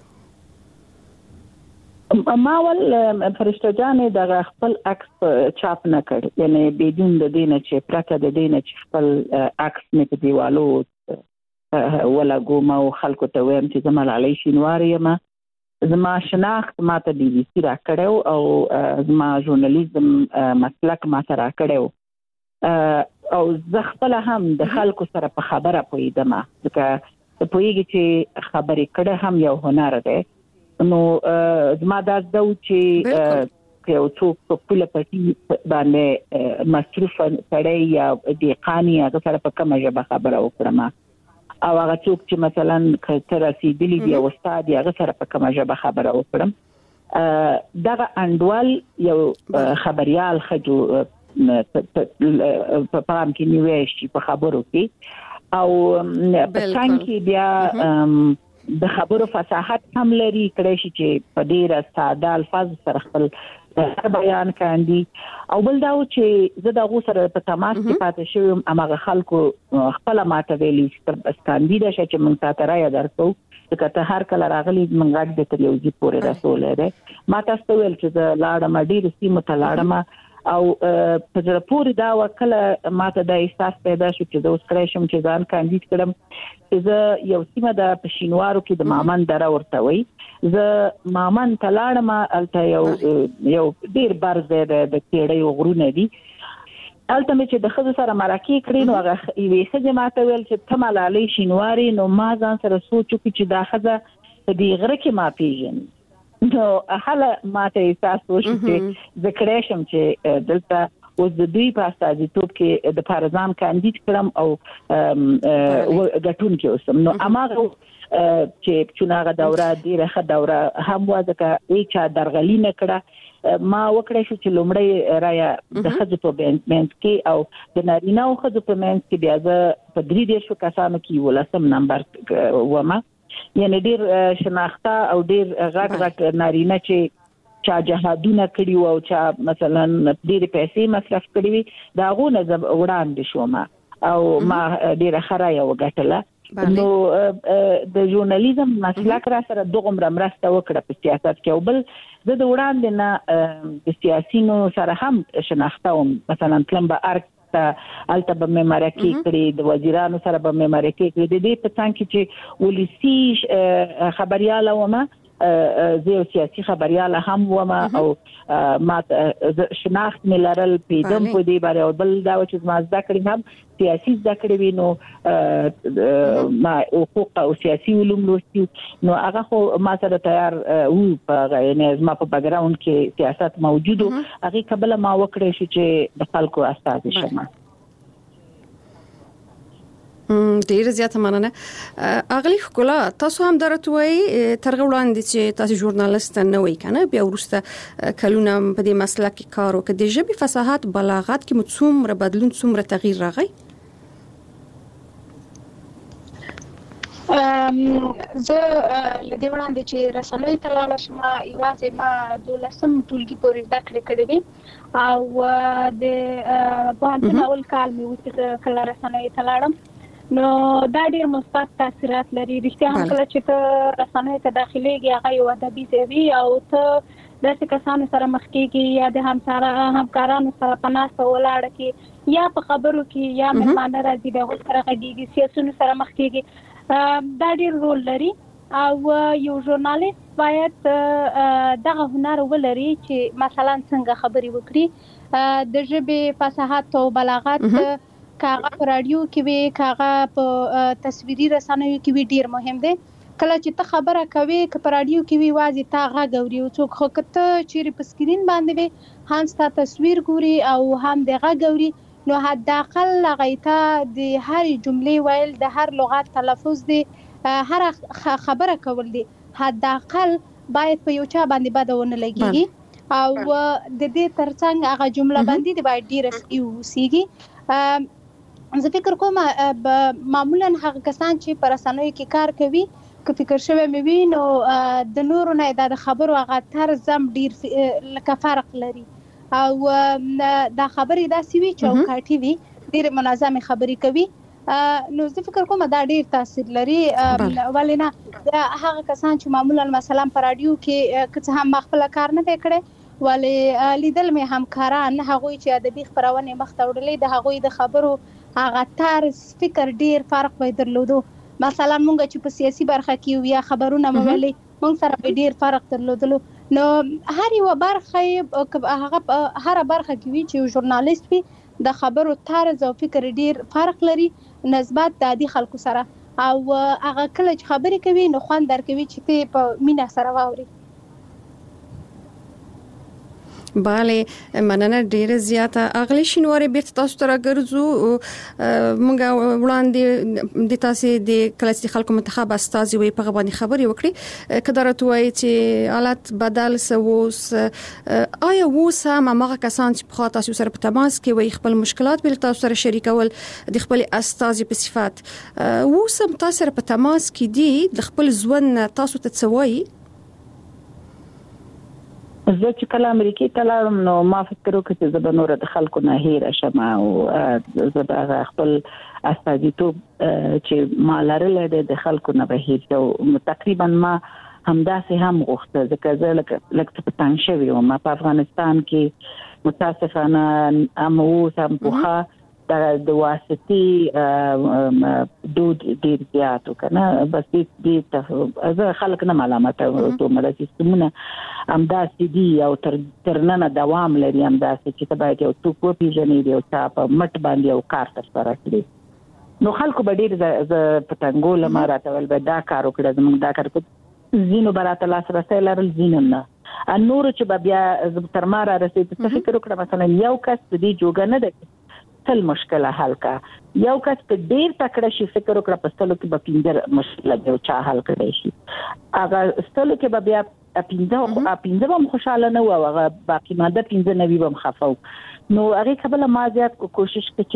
ما ول فرشته جانې د خپل عکس چاپ نه کړ، یعنی بدون د دینه چې پرته د دینه چې خپل عکس مې په دیوالو ولا ګوم او خلکو ته ویم چې زما علي شینواری یم، زما شناخت ماته بي بي سي را کړو او زما ژورنالیزم مسلک ماته را کړو او زه خپل هم د خلکو سره په خبره پوهیدم، ځکه پوهیږي چې خبرې کړه هم یو هنر دی. نو زما دا زو چې یو څوک په پوله پټي باندې مصروف سړی یا دیقانی هغه سره په کومه ژبه خبره وکړم، او هغه څوک چې مثلا کتر رسیدلی دی استاد هغه سره په کومه ژبه خبره وکړم. دغه انډوال یو خبريال خجو په پام کې نیوي شي په خبرو کې، او په څنګه کې بیا د خبرو فصاحت هم لري، کړی شي چې په ډیره ساده الفاظ سره خپل بیان کاندي. او بل دا چې زه د غو سره په تماس کې پاتې شوم، امغه خلکو خپل ماته ویلي چې سکاندي ده چې مونږ ته راځي درته چې ته هر کله راغلی مونږ غږ د تلویزیون پورې رسول دی. ما تاسو ویل چې زه لاړم ډیر سیمه ته لاړم او په زړه پورې دا وکړه ماته د احساس پیدا شو چې زه اوس کړی شم چې ځان کاندید کړم چې زه یو سیمه د پښینوارو کې د مامن دره ورته وي، زه مامن ته لاړم، الته یو ډیر برز د کېړې غرونه دي، الته مې چې د خزو سره مرکه کړې نو هغه یوې ښځې ماته ویل چې ته ملالۍ شینواري، نو ما ځان سره سوچ وکړ چې دا ښځه په دې غره کې ما پیژني. نو هله ماته احساس وشو چې ذکر شم چې دلته اوس د دوی په استازیتوب کې د پارزان کاندید کړم او غټون کې اوسم. نو اماغه چې چونغه دوره ډیره ښه دوره هم وځکه هیڅ درغلی نه کړه، ما وکړې شو چې لومړی رایا د خځو په بنت کې او د نارینه او خځو په منځ کې بیا زه په 3 کسانو کې ولسم نمبر ومه، یعنی ډیر شناخته او ډیر غټ نارینه چې چا جهادونه کړی او چا مثلا ډیر پیسې مصرف کړی وي دا غونه وړاندې شوم او ما ډیر خرايه وګټله. نو د ژورنالیزم مسلک را سره دغه مرسته وکړه په سیاست کې، او بل زه د وړاندې نه د سیاسيونو سره هم شناخته وم، مثلا تلم به ارک الته به ممرکي کړی، د وزیرانو سره به ممرکي کړی، د دې په څنګه چې ولسی خبرياله ومه، زه سیاسي خبرياله هم ومه او ما شناخت ملرل پیدم په دې باندې، او بل دا چې ما زده کړی هم سیاسي زده کړی وینو ما حقوق او سیاسي علوم لوستي، نو هغه خو ما سره تیار وو په یعنی ما په بیکګراوند کې سیاست موجود، هغه قبل ما وکړې شو چې د خلکو استاد شم. ډیر زیاته مننه اغلی ښکلا تاسو هم درته وای ترغه وړاندې چې تاسو ژورنالیست نه وای کنه بیا ورسته کلونه په دې مسله کې کار وکړ د ژبې فصاحت بلاغت کې متصوم بدلون څومره تغییر راغی زه لدې وړاندې چې رسنۍ ته لاړم شم یوازې ما 12 ټولګي پورې زده کړې کړې دي او د پوهنتون اول کال مې وکړ کله رسنۍ ته لاړم نو دا ډېر مثبت تاثیرات لري رښتیا هم کله چې ته رسنۍ ته داخليږي هغه یو ادبي ځای او ته داسې کسانو سره مخ کېږي یا د همکارانو سره په ناسته ولاړه کې یا په خبرو کې یا مېلمانه راځي دغه سره غږیږي سیاسيونو سره مخ کېږي دا ډېر رول لري او یو ژورنالیست باید دغه هنر ولري چې مثلا څنګه خبري وکړي د ژبې فصاحت او بلاغت کاغه په رادیو کې وي کاغه په تصویري رسنیو کې وي ډیر مهم دی کله چې ته خبره کوي ک په رادیو کې وي واځي تا غا غوري او څوک خو کته چیرې په سکرین باندې وي هم ستا تصویر ګوري او هم د غا غوري نو حد اقل لغیتا د هر جملې ویل د هر لغت تلفظ دی هر خبره کول دي حد اقل باید په یو چا باندې بدونه لګيږي او د دې ترڅنګ هغه جمله باندې د باید ډیر وسیږي زه فکر کوم معمولا هغه کسان چې پر رسنیو کې کار کوي که فکر شوی مې وي نو د نورو نه د خبرو هغه طرز هم ډیر لکه فرق لري او دا خبرې داسې وي چې چوکاټي وي ډیر منظمه خبرې کوي نو زه فکر کوم دا ډیر تاثیر لري ولینه هغه کسان چې معمولا مثلا پر رادیو کې که هم خپل کار نه وکړي ولی لیدل مې همکاران هغوی چې ادبي خبرونه مخ ته وړلې د هغوی د خبرو هغه طرز فکر ډیر فرق به درلودو مثلا مونږ چې په سیاسي برخه کې یا خبرونه مولي مونږ سره ډیر فرق درلودلو نو هر یو برخه هغه هر برخه کې وی چې ژورنالیست وي د خبرو طرز او فکر ډیر فرق لري نسبت د عادي خلکو سره او هغه کله چې خبرې کوي نو خوند درکوي چې ته په مینا سره واوري bale مننه ډیره زیاته اغلی شینواري بیرته تاسو ته راګرځو مونږ وړاندې د تاسو د کلاسي خلکو منتخب استازي وي په باندې خبري وکړي کدارته وایي چې حالت بدل سوس آیا وسه ماغه کسان چې په تاسو سره په تماس کې وي خپل مشکلات بل تاسو سره شریکول د خپل استازي په صفات وسه تاسو سره په تماس کې دي د خپل ځوان تاسو ته څوي زه چې کله امریکای ته لاړم نو ما فکر وکړ چې زه به نور د خلکو نه هیر شم او زه به خپل استازیتوب چې ما لرل د خلکو نه به هیر شم تقریبا ما همداسې هم غوښته ځکه زه لکه په تنګ شوی وم په افغانستان کې متاسفانه هم پوخا د واسطي دود ډیر زیات وکنه بس دې زه خلک نه معلومات ته مله سیستمونه امداسي دي او ترننه دوام لري امداسي چې تبعید یو څوک پیژنې دی او تا په مټ باندې یو کار تر کړی نو خلکو به ډیر ز پټنګول ما راتول به دا کار وکړه زموږ دا کار زینو براته لاس رسې لرل زینو نه نور چې بیا تر ما را رسید څه فکر وکړه مثلا یو کس دې جوګه نه ده تل مشکله حل کا یو کس په ډیر تکړه شي فکر وکړه په ستلو کې به پینځه مشکله یو چا حل کړي شي هغه ستلو کې به بیا پینځه هم خوشاله نه و هغه باقي ماده پینځه نوي هم خفاو نو هغه قبل ما زیات کوشش کړ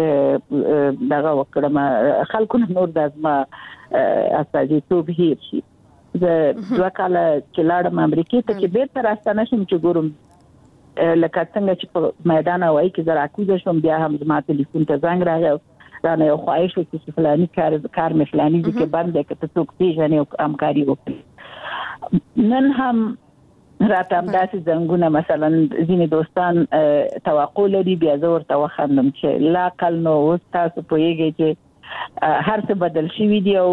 چې دغه وکړم خلکو نور د ازما استاذي توب هیر شي زه دوه کاله چې لاړم امریکای ته چې بیرته راستنه شم چې ګورم لکه څنګه چې په میدان وای کې زرا کوزه شوم بیا هم زما ټلیفون ته زنګ راغی دا نه یو خواهش وکړ چې فلاني کار مې فلاني ځکه باندې کې څوک پیژنې او همکاري وکړي نن هم راته همداسې زنګونه مثلا ځینې دوستان توقع لري بیا زه ورته وخندم چې لا کل نو اوس تاسو پوهیږئ چې هر څه بدل شوی دی او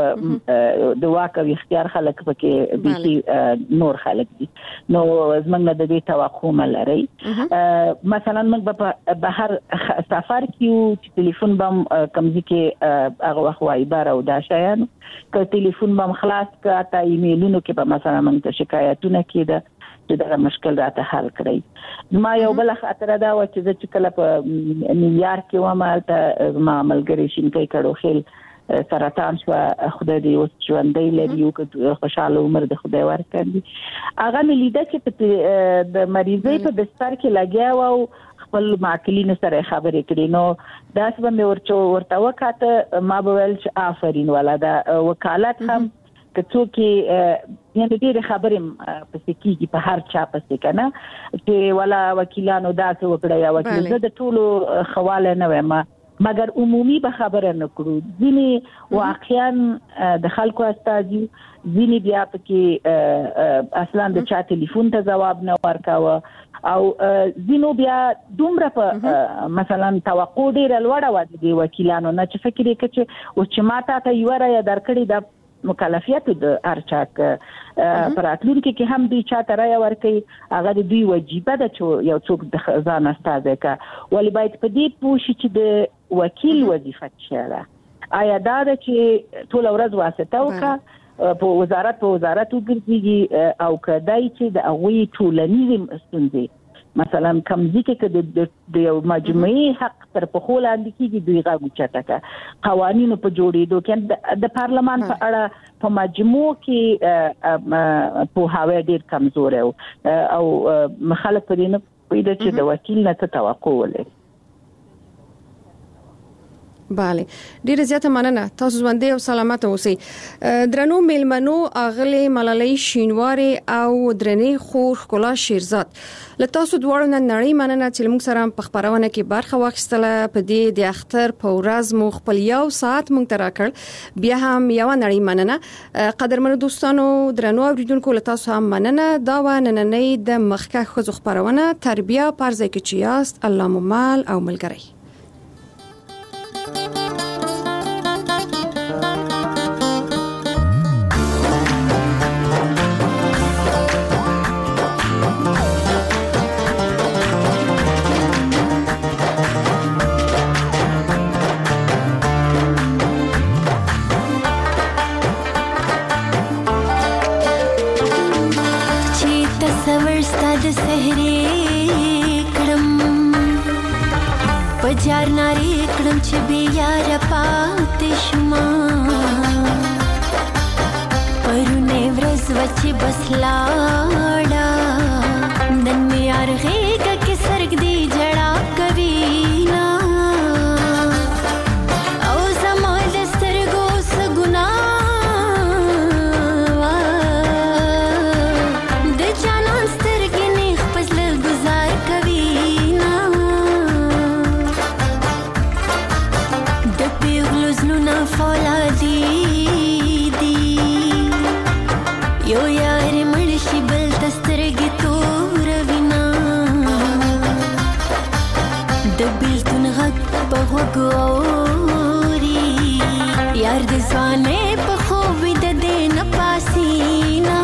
د واک او اختیار خلک پکې بيتي نور خلک دي نو زمونږ د دې توقع ملري مثلا موږ به هر سفر کې چې ټلیفون بم کمزې کې هغه وخت عبارت او دا شایان ک ټلیفون بم خلاص کا تا ایمیلونو کې به مثلا موږ ته شکایتونه کېده چې دا مشکل راته حل کړی. ما یو بل خاطره دا و چې کله په نیویارک کې و مالته ما ملګری شینکې کړو خل سرطان شو، خدای دې اوس ژوندۍ لري او خوشاله عمر د خدای ورکړي. هغه مې لیده چې د مریضۍ په بستر کې لګیا و او خپل معقلینو سره خبرې کړې. نو دا څه مې ورته وکاته، ما به ویل چې آفرین ولا دا وکالت هم که څوک یعنی ډېر خبرې پسې کېږي په هر چا پسې کنه چې ولا وکیلانو دا څه وکړه یا وکیل زه د ټولو خواله نه وایم، مګر عمومي به خبره نه کړو. ځینې واقعا د خلکو استازي، ځینې بیا پکې اصلا د چا ټلیفون ته جواب نه ورکاوه او ځینو بیا دومره په مثلا توقع ډېره لوړه وه د وکیلانو نه چې فکر یې کړ چې اوس چې ما ته یوه رایه درکړې د مکلفیت د هر چا پر راتلونکي کې هم دوی چاته رایه ورکوي، هغه د دوی وجیبه ده چې یو څوک د ځان استازی کړي. ولې باید په دې پوه شي چې د وکیل وظیفه څه ده؟ آیا دا ده چې ټوله ورځ واسطه وکړه په وزارت وګرځي او کدای چې د هغوی ټولنیزې ستونزې مثلا کمزې کې د یو مجموعي حق تر پخو لاندې کېږي، دوی غږ اوچته کړه. قوانینو په جوړېدو کې د پارلمان په اړه په مجموع کې پوهاوی ډېر کمزوری او خلک په دې نه پوهېده چې د وکیل نه څه توقع ولري. bale ډیره زیاته مننه، تاسو ژوندۍ او سلامت اوسئ. درنو میلمنو اغلی ملالۍ شینواری او درنې خور ښکلا شیرزاد، له تاسو دواړو نه نړۍ مننه چې موږ سره په خبرونه کې برخه واخیستله. په دې د اختر په ورځ مو خپل یو ساعت موږ ته راکړ، بیا هم یو نړۍ مننه. قدرمنو دوستانو، درنو اوریدونکو، له تاسو هم مننه. دا و نننۍ د مخکښ ښځو خبرونه تربیه پر ځای کې چې یاست. الله مو مل او ملګری. پجار ناری کړم چې بیا را پاتې شوم، پرونه ورځ وچې بس لاړه، نن مې ارغېږه کې سرګ دی جړا کوي نه، او زما د سترګو څه ګناه د جانان سترګې نیغ په زړه ګزار کوي. فولادي دي یو یار مړشي بل تسترګې تور وینا، د بیلتون غږ په غوږ اوري، یار د ځوانۍ په خوب د دې نه پاسینا،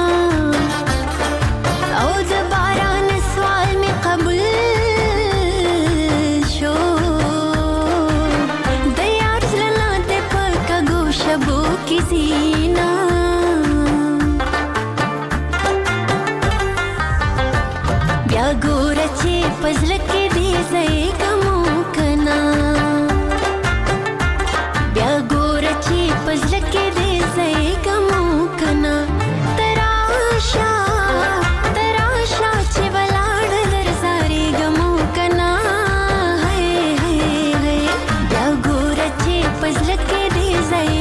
او د باران سوال مې قبول شبو کی زینا. بیا ګوره چې پزله کې دې ځای کمو کنا، بیا ګوره چې پزله کې دې ځای کمو کنا، تراشه چې ولاړ درځاري ګمو کنا، بیا ګوره چې پزله کې دې ځای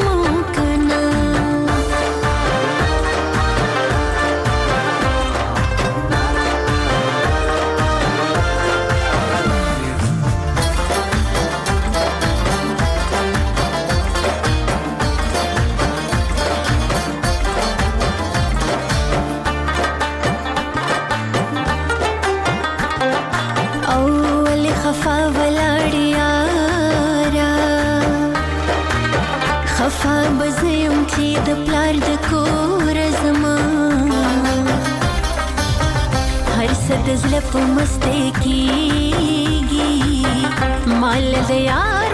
خفا بزیم چې د پلار د کور زما، هر څه د زړه په مسته کېږي، مال د یار